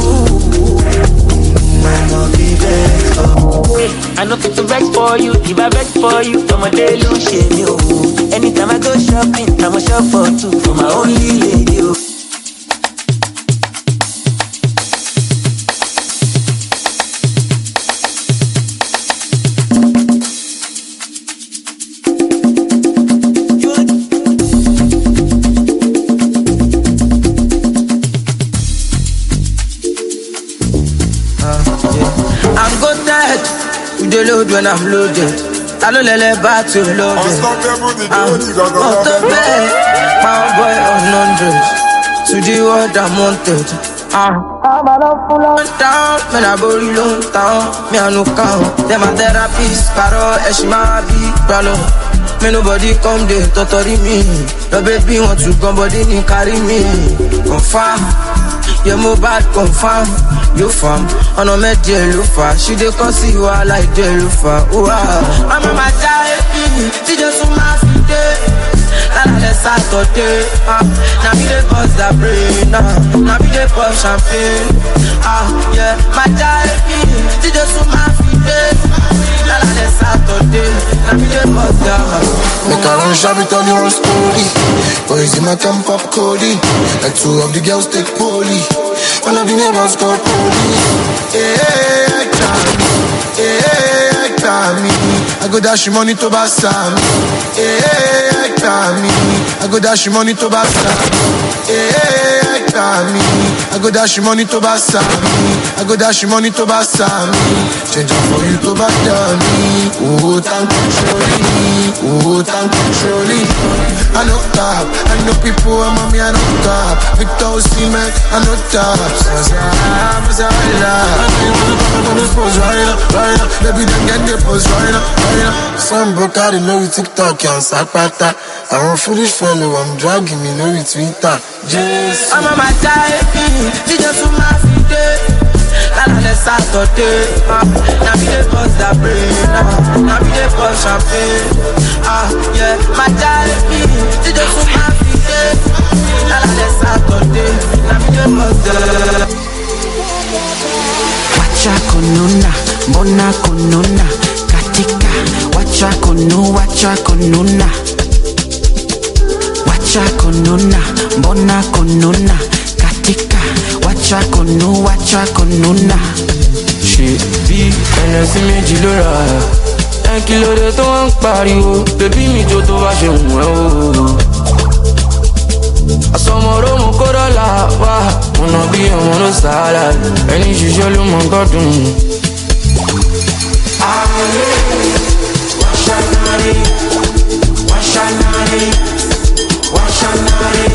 My love be best for you. I know fit to beg for you, if I beg for you, from a day long shame you. Anytime I go shopping, I'm a shop for two, for my only lady. Load when I'm loaded. I don't let it back to loaded. I'm on the bed, my boy on hundred. To the world I'm wanted. I'm full on down, man I body long down. Me I no count. Them a therapist, caro, eshima be bralo. Me nobody come there, totori me. The baby want to come, body ni carry me. Confirm, yeah mo bad confirm. You fam, on a met Jelufa. She dey come see you I like Jelufa. I'm on my child, she just on my feet. Now let's Saturday. Now be the cause that brain. Now be the pour champagne. Ah yeah, my child, she just on my feet. Now let's Saturday. Now be the cause that. Make a run shabby, tell your own story. Boys in my camp pop Cody. Like two of the girls take poly. All of the neighbors got police. Hey, hey, me. I go dash money to Bassam. Hey, me. I go dash money to Bassam. Hey, me. I go dash money to Bassam. I go dash money to Bassam. Change up for you to Baghdadi. Oh, thank you, surely. Oh, thank you, surely. I know top. I know people, I'm on me, I know top. Victor Osimhen, I know top. I'm a baby, then get the post right now, right now. Some broke out in Louis TikTok, and Sapata. I'm a foolish fellow, I'm dragging me Louis Twitter. Yes. I'm on my time, she just on my feet. Now let's Saturday. Now be the cause that brain. Now be the pour champagne. Ah yeah, my time, she just on my feet. Now let's Saturday. Now be the cause that. Wacha konuna, mbona konuna, katika. Wacha konu, wacha konuna. Wacha konuna, mbona konuna, katika. Wacha konu, wacha konuna. Ṣé bí ẹlẹ́sìn méjì ló rà ẹ́? Ẹ kí ló dé tó ń pariwo? Bébí mi jó tó bá ṣe wù ẹ́ o. Àsọmọ̀rọ̀ mo kó dọ́là wá. Ọ̀nà bí ọmọ ló sàálà. Ẹni ṣiṣẹ́ ló mọ̀ gọ́dùn. Ayé wàṣánárì, wàṣánárì, wàṣánárì.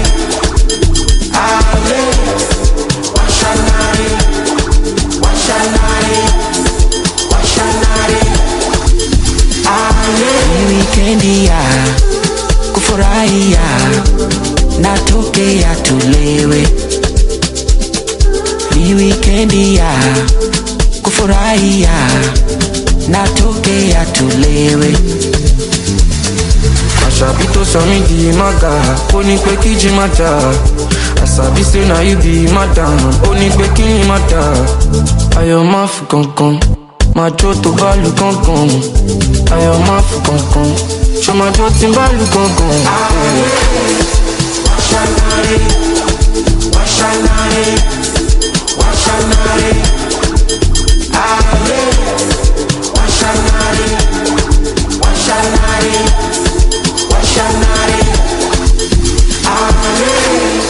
Ayé wàṣánárì, wàṣánárì, wàṣánárì. Ayé Wikendi ya, kufurahia. Natokea tulewe. Ni wikendi ya kufurahia. Natokea tulewe. Àṣàbí tó sọ mí di mága, ó ní pé kí jí má dà. Àṣàbí say na you be madam, ó ní pé kí ni má dà. Ayọ̀ má fi kankan, máa jó tó bá lu kankan. Ayọ̀ má fi kankan, ṣo máa jó tí bá lu kankan. Wàṣánárì, wàṣánárì, wàṣánárì. Ayé wàṣánárì, wàṣánárì, wàṣánárì. Ayé.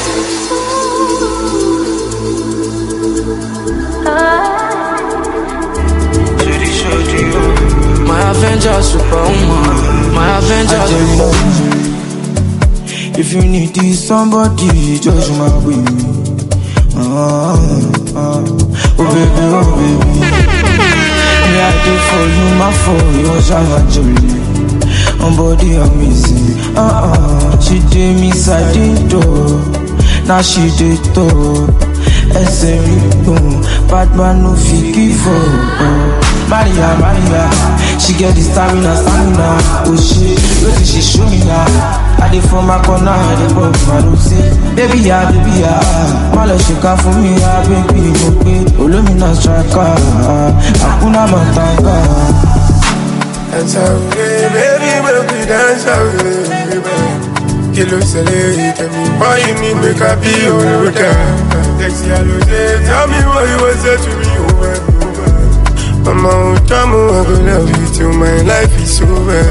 My Avenger superwoman, my Avenger superwoman. If you need this somebody, just my with me. Ah, ah. Oh baby, oh baby. Me I do for you, my for you, Shama Jolie. On body amazing. Ah ah. She did me side door. Now she did top. S M E boom. Bad man no fit give up. Maria, Maria. She get the stamina, stamina. Oh shit, what did she show me now? I did for my corner, I did for my rose. Baby, yeah, baby, yeah. Mala shika for me, yeah, baby, baby. Olumina striker, Hakuna Matanga. Dance away, baby, baby, dance away, baby. Kilo Sele, tell me why you need make I be your rocker. Sexy Alose, tell me what you want to say to me over and over. Mama, tell me I go love you till my life is over.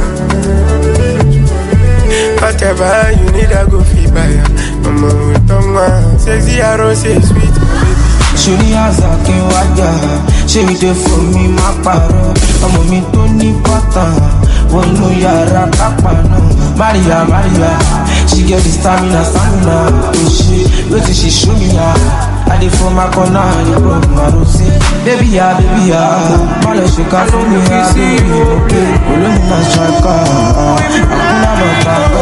Whatever you need, I go feel by ya. Mama, tell me, sexy Alose, sweet baby. Shuri Azaki Waja, she be there for me, my paro. Ọmọ mi tó ní bọ́tàn, wọnú yàrá kápánà. Maria, Maria, she get the stamina, stamina. Oh shit, wetin she show me ya? I dey for my corner, I dey rub my rose. Baby ya, baby ya, Mala shika for me ya, baby, okay. Olumina striker, Hakuna Matanga.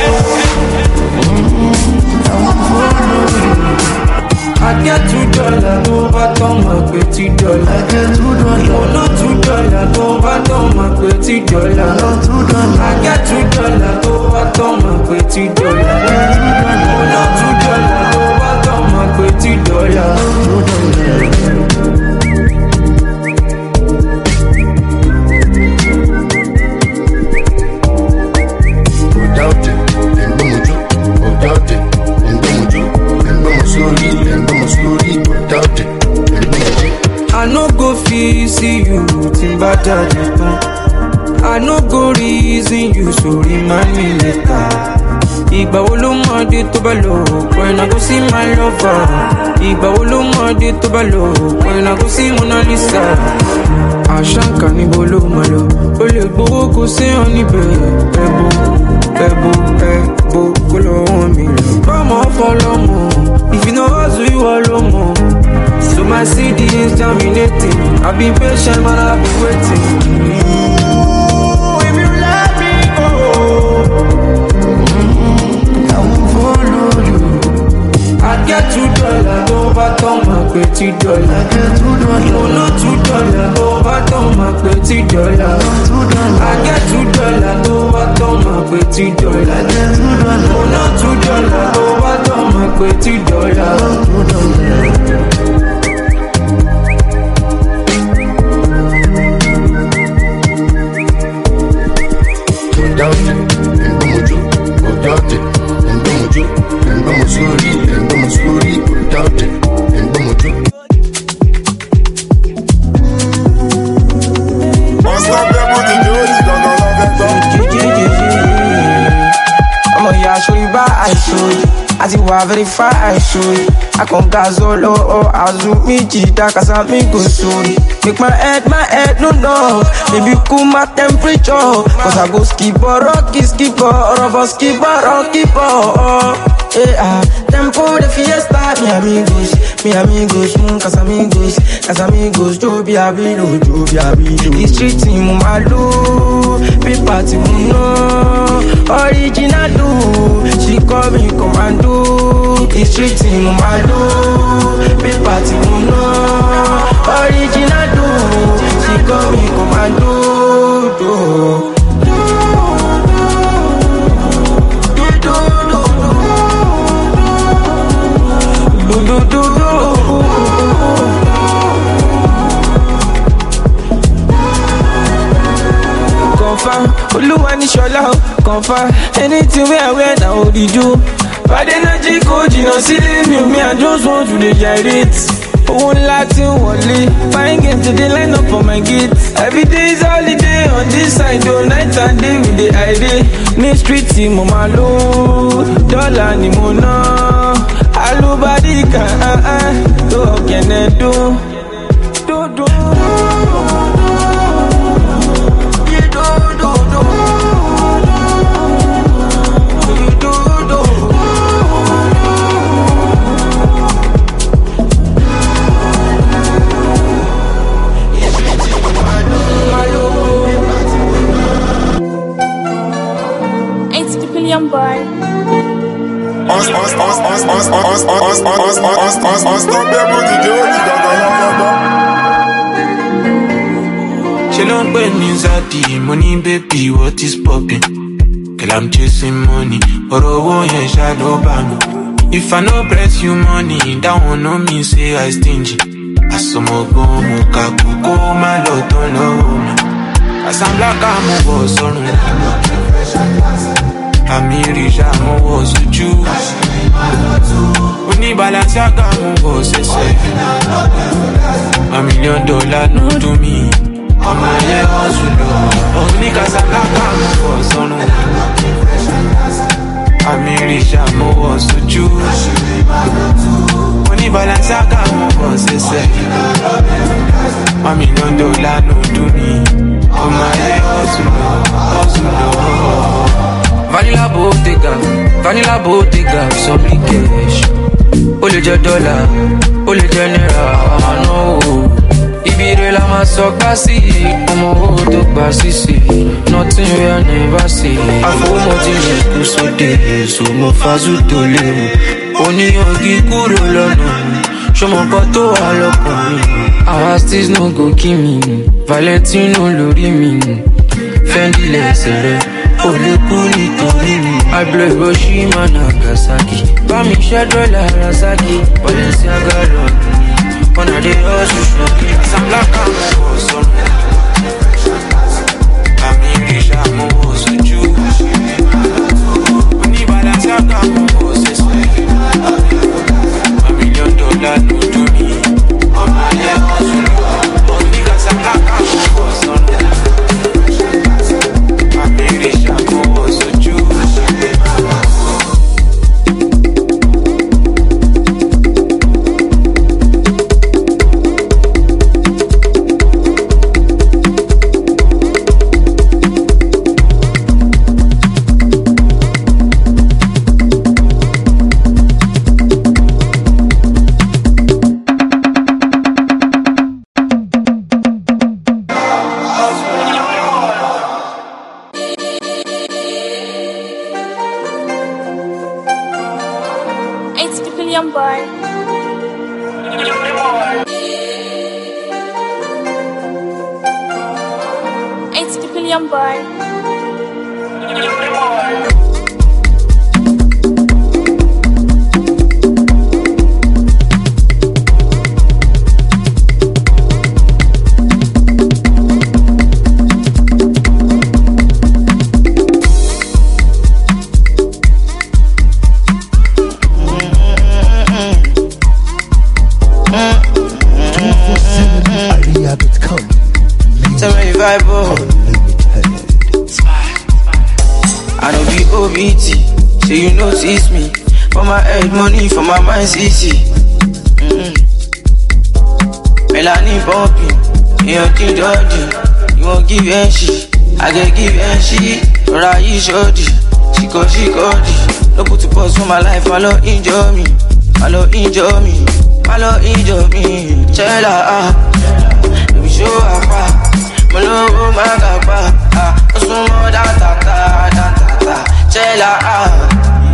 I get two dollars, no bottom, my pretty dollar. I get two dollars, no two dollars, no bottom, my pretty dollar. No two dollars, I get two dollars, no bottom, my pretty dollar. No two dollars, no bottom, my pretty dollar. Without it, and no more joke. Without it, and no more joke. And no more slowly, and no more slowly. Without it, and no more joke. I no go feel see you timba jajetan. I no go reason you so remind me later. Ìgbà wo ló mọ̀ dé tó bá lọ, when I go see my lover. Ìgbà wo ló mọ̀ dé tó bá lọ, when I go see Mona Lisa. Àṣàǹkà níbo ló mọ̀ lọ, ó lè gbowó kó séyàn níbẹ̀. Ẹ̀bù, ẹ̀bù, ẹ̀bù kó lọ́wọ́ mi lọ. Bọ́mọ fọlọ́mọ, if you know hustle you all alone. So my C D is germinating. I've been patient, man, I've been waiting. Ooh, if you let me go, I won't follow you. I get two dollars, no bottom, my pretty dollar. I get two dollars, no, no two dollars, no bottom, my pretty dollar. I get two dollars, no bottom, my pretty dollar. I get two dollars, no, no two dollars, no bottom, my pretty dollar. Without it, and no more joke. Without it, and no more joke. And no more slowly, and no more slowly. Without it, and no more joke. I'm a yash, show you by I show you. As you are very far, I show you. I can gazolo or Azu me jita cause me go soon. Make my head, my head, no no. Maybe cool my temperature. Cause I go skip or rocky skipper or rubber skipper or keeper. Yeah, tempo de fiesta, mi amigos, mi amigos, mm, casamigos, casamigos, Joby Abilo, Joby Abilo. This street team, malo, paper team, no, original do. She call me commando. This street team, malo, paper team, no, original do. She call me commando. Do. Do, do, do. Confirm, Oluwa ni Shola, confirm. Anything we are wearing, now what you do? Bad energy, coach, you know, see me, I just want to the gyrate. One Latin Wally, fine games to the line up for my kids. Every day is holiday on this side, though night and day with the I D. Me street team, mama low, dollar ni mona. Alubadika, ah ah, do can I do? Do do. You do do do. You do do. It's the William boy. Us, us, us, us, us, us, us, us, us, us, us, us, stop there, but you do it, you don't know. She She don't pay me Zadi, money baby, what is poppin'? Girl, I'm chasing money, but I won't hear shadow bang. If I no press you money, that one no mean say I stingy. Asomo go mo kaku go my lot don't know me. As I'm black, I'm over sorry. I'm Irisha, I'm over suju. Uni balance, I'm over say say. A million dollar no to me. I'm a yeah hustle. Only cause I'm black, I'm over sorry. I'm Irisha, I'm over suju. Uni balance, I'm over say say. A million dollar no to me. I'm a yeah hustle, hustle. Vanilla Bottega, Vanilla Bottega, some cash. Only your dollar, only your naira, no. Ibire la ma so gbasi, ọmọ wo to gbasi si. Nothing we I never see. Afomo ti le ku sode, so mo fazu to lewu. Oni ogi kúrò lọ́nà, ṣọmọ kan tó wà lọ́kàn mi. Our steez no go kill me, Valentino lórí mi. Fendi lẹ́sẹ̀ rẹ̀. I blow Hiroshima, Nagasaki. Bami Shadrola, Rasaki. Balenciaga, London. One of the hustle shopping. Some black and white son. I'm Irisha, I'm over suju. Uni Balenciaga, I'm over say. A million dollar no to me. I'm a yeah hustle. Only cause I'm black and white son. Money for my mind's easy. Mm-hmm. Melanie bumping, you don't think dirty. You won't give and she, I can give and she. Right, you shorty, she got she got it. No put to pause for my life, I love enjoy me, I love enjoy me, I love enjoy me. Chela ah, let me show her ah, my love my gaba ah, so more da da da da da. Chela ah.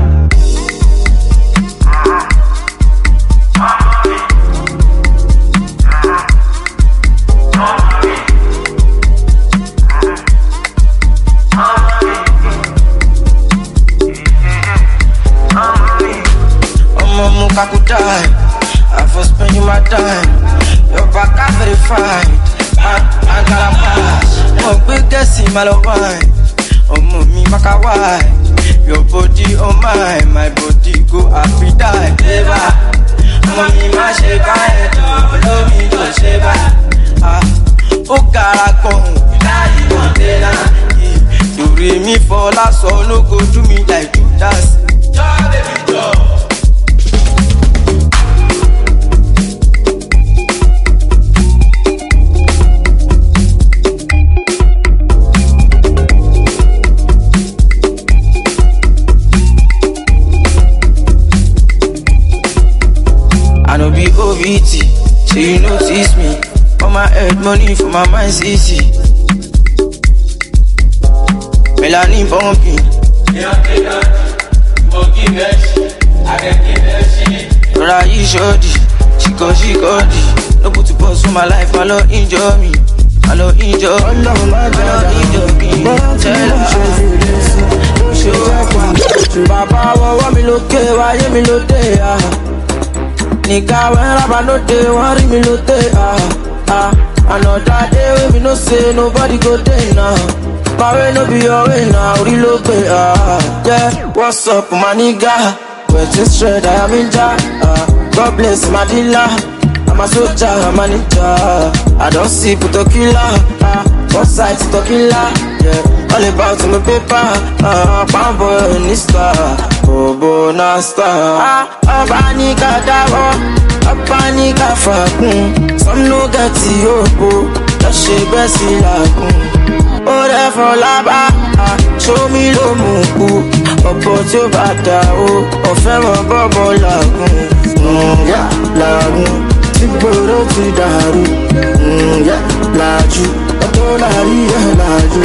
I could die, I for spending my time. Your back I verified, I, I got a pass. No biggest in my love wine. Oh mommy, maka why? Your body on mine, my body go happy die. Never, mommy, my shape I do, love me don't shape ah. Oh cara con, daddy don't tell her. You read me for last, so no go do me like you dance. Joy baby, joy. O V T, so you notice me. On my head, money for my mind's easy. Melanie bumping. Right, you shorty, she got she got it. No put to pause for my life, I love enjoy me, I love Ijo, I love Ijo, Baba, want me look why you me look there? Nigga, when I no day, worry me look there. Ah, another day, we no say nobody go there now. My way no be your way now, reload pay, ah. Yeah, what's up, my nigga? We're just straight, I am in jar. Ah, God bless my dealer. I'm a soldier, I'm a ninja. I don't see put a killer. Ah, one side to killer. Yeah, all about my paper. Ah, palm boy in this star. Bobo nasta. Ah, a panica dawa. A panica fakun. Some no get you, that shit best in la. Oh, there for lava, show me lo muku. Opo tí ó bá dà o, ọ̀fẹ́ mọ bọ́bọ̀ làgùn. Ǹyá làgùn, tí gbòòrò ti dàrú. Ǹyá làjú, ọ̀tọ̀ láàrí ẹ̀ làjú.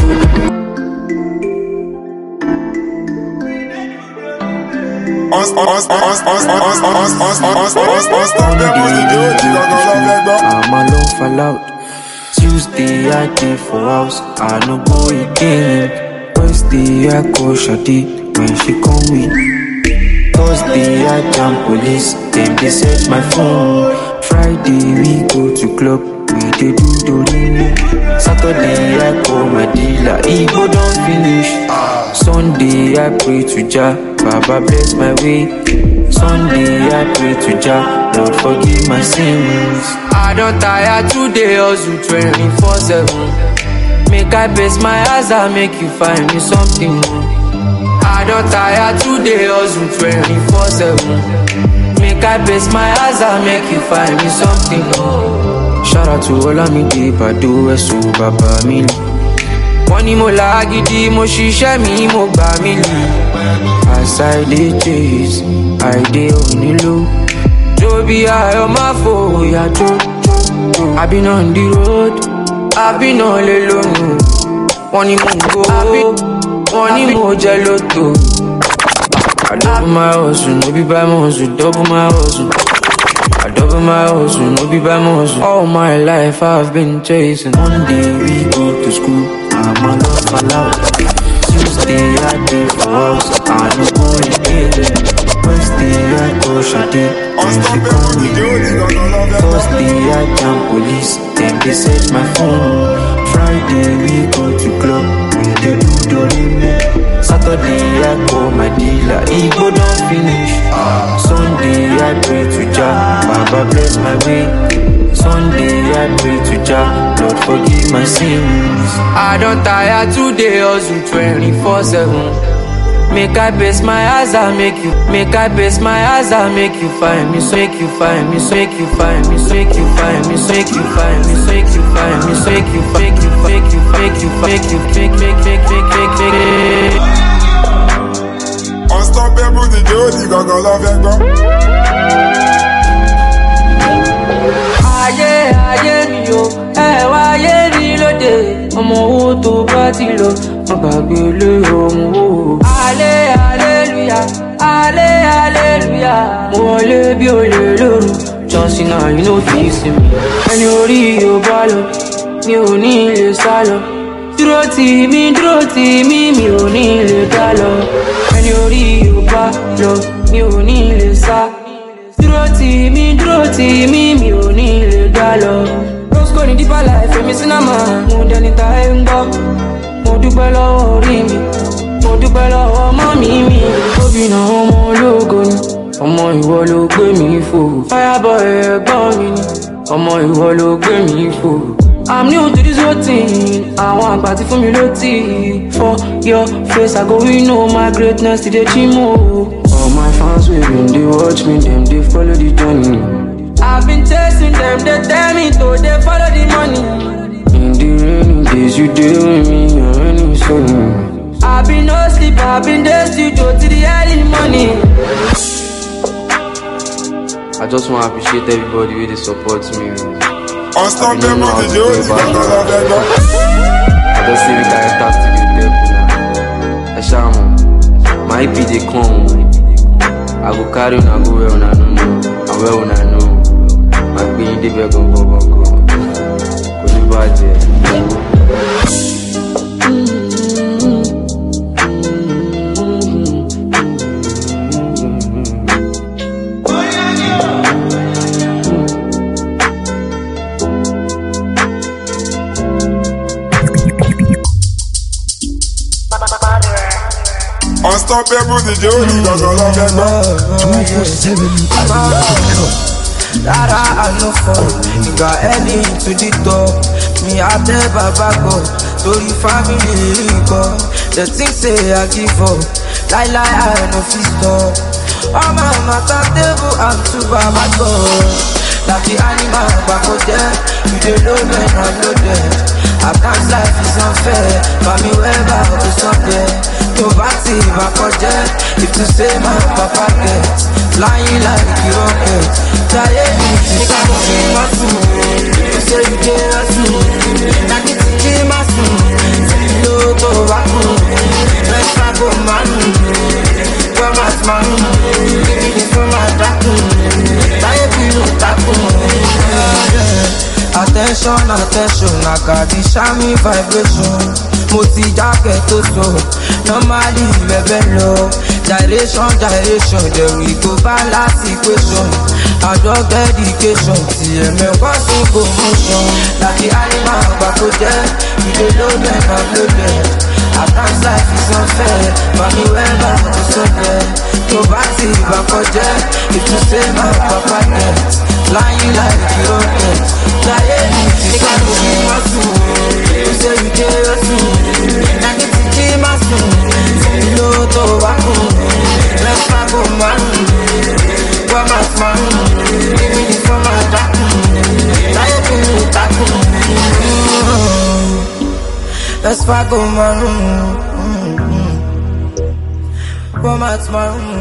Us, us, us, us, us, us, us, us, us, us, us, stop them on the road, you don't love them, bro. I'm alone for loud. Tuesday I dey for house, I no go again. Wednesday I go shawty when she come in. Thursday I jam police, then they set my phone. Friday we go to club, we dey do dorino. Saturday I call my dealer, he go don finish. Sunday I pray to Jah, Baba bless my way. Sunday I pray to Jah, Lord forgive my sins. I don't tire today, hustle twenty-four seven. Make I base my eyes, I make you find me something. I don't tire today, hustle twenty-four seven. Make I base my eyes, I make you find me something. Shout out to Olamide Bado, Eso Baba Mili. Wọ́n ní mo lágídí, mo ṣiṣẹ́ mi, mo gbà mí lì. As I dey chase, I dey onílò. Joby, I am a fool, yeah, Joe. I've been on the road, I've been all alone. Wọ́n ní mo ń go, wọ́n ní mo jẹ lóto. I double my hustle, no be by my hustle, double my hustle. I double my hustle, no be by my hustle. All my life I've been chasing. Monday we go to school, I'm a love for loud. Tuesday I dey for house, I no go again. Wednesday I go shawty when she come in. Thursday I jam police, then they set my phone. Friday we go to club, we dey do dorime. Saturday I call my dealer, he go don finish. Sunday I pray to Jah, Baba bless my way. Sunday I pray to Jah, Lord forgive my sins. I don't tire today, hustle twenty-four seven. Make I base my eyes, I make you. Make I base my eyes, I make you find me. So make you find me, so make you find me, so make you find me, so make you find me, so make you find me, so make you fake you, fake you, fake you, fake you, fake, fake, fake, fake, fake, fake. Unstoppable the Jody, gaga love and go. Ayé ayé mi o, ẹ wá ayé mi lóde. Ọmọ owó tó bá ti lọ, má gbàgbé lé ọmọ owó. Alé aleluya, alé aleluya. Mo wọlé bí olè lóru, John Cena you no fit see me. Ẹni orí yóò bá lọ, mi ò ní lè sá lọ. Dúró tì mí, dúró tì mí, mi ò ní lè dá lọ. Ẹni orí yóò bá lọ, mi ò ní lè sá. Dúró tì mí, dúró tì mí, mi ò ní lè dá lọ. Roscoe ní deeper life, èmi sinamá, mo dẹni ta ẹ ń gbọ́. Mo dúpẹ́ lọ́wọ́ orí mi, mo dúpẹ́ lọ́wọ́ mọ́mí mi. Obìnrin ọmọ ológo ni, ọmọ ìwọ ló gbé mi fò. Fireboy ẹ̀gbọ́n mi ni, ọmọ ìwọ ló gbé mi fò. I'm new to this whole thing, àwọn àgbà ti fún mi lótì. For your face, I go win, know my greatness to the chimo. All my fans wey been dey watch me, them dey follow the journey. I've been chasing them, they tell me to they follow the money. In the rainy days, you dey with me, you're raining sunny. I've been no sleep, I've been there studio till the early morning. I just want to appreciate everybody wey dey support me. Unstoppable the Jody, gaga love and go. I just say we can start to the devil now. I shall my E P dey come. I go carry on, I go where una know, and where una know. My being the beg of God, bàjẹ́. Unstoppable D J Oli gangan lọ fẹ́ gbọ́. two four seven Ariya. Rárá àánú fọ ìgbà ẹni to the top mi àtẹ bàbá gbọ́ torí family nǹkan the thing say I give up láíláí I no fit stop ọmọ màtá table and two bàbá gbọ́ láti animal àgbàkọ jẹ́ you dey load when I loaded at times life is unfair mami wẹ́ẹ́bà kò sọ́kẹ́ tó bá ti ìbàkọ jẹ́ if to say my papa get flying like a rocket jayé mi ti ká ló fi wá sùn you say you dey hustle na kí ti kí má sùn ló tó bá kù mẹ́ta kò máa nù gbọ́mà tí máa nù kíni ní fún máa dákùn jayé fi ló dákùn. Attention, attention, I got the shiny vibration. Mo ti jákè tó so, normally bẹ̀bẹ̀ lọ. Gyration, gyration, there we go balance equation. Adult dedication, T M L causing commotion. Láti animal àgbàkọ jẹ́, you dey load and unloaded. At times life is unfair, mami wẹ́ẹ́bà kò sọ́dẹ̀. Tó bá ti ìbàkọ jẹ́, if you say my papa get, flying like a rocket. Jayé mi ti ká ló fi wá sùn, you say you dey hustle. Na kí ti jí má sùn, ìlú tó wá kù. Mẹ́fà kò máa nù, wọ́n máa ti máa nù. Kíni ní fún máa dákùn, jayé fi lù dákùn. Mẹ́fà kò máa nù, wọ́n máa ti máa nù.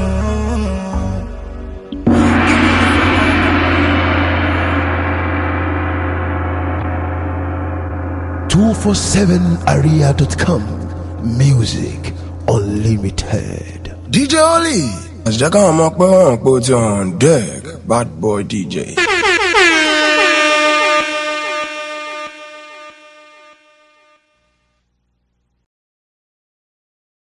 two four seven Ariya dot com. Music Unlimited. D J Oli. Àṣìjẹ́ káwọn ọmọ pé wọ́n pé ó ti on deck, bad boy D J.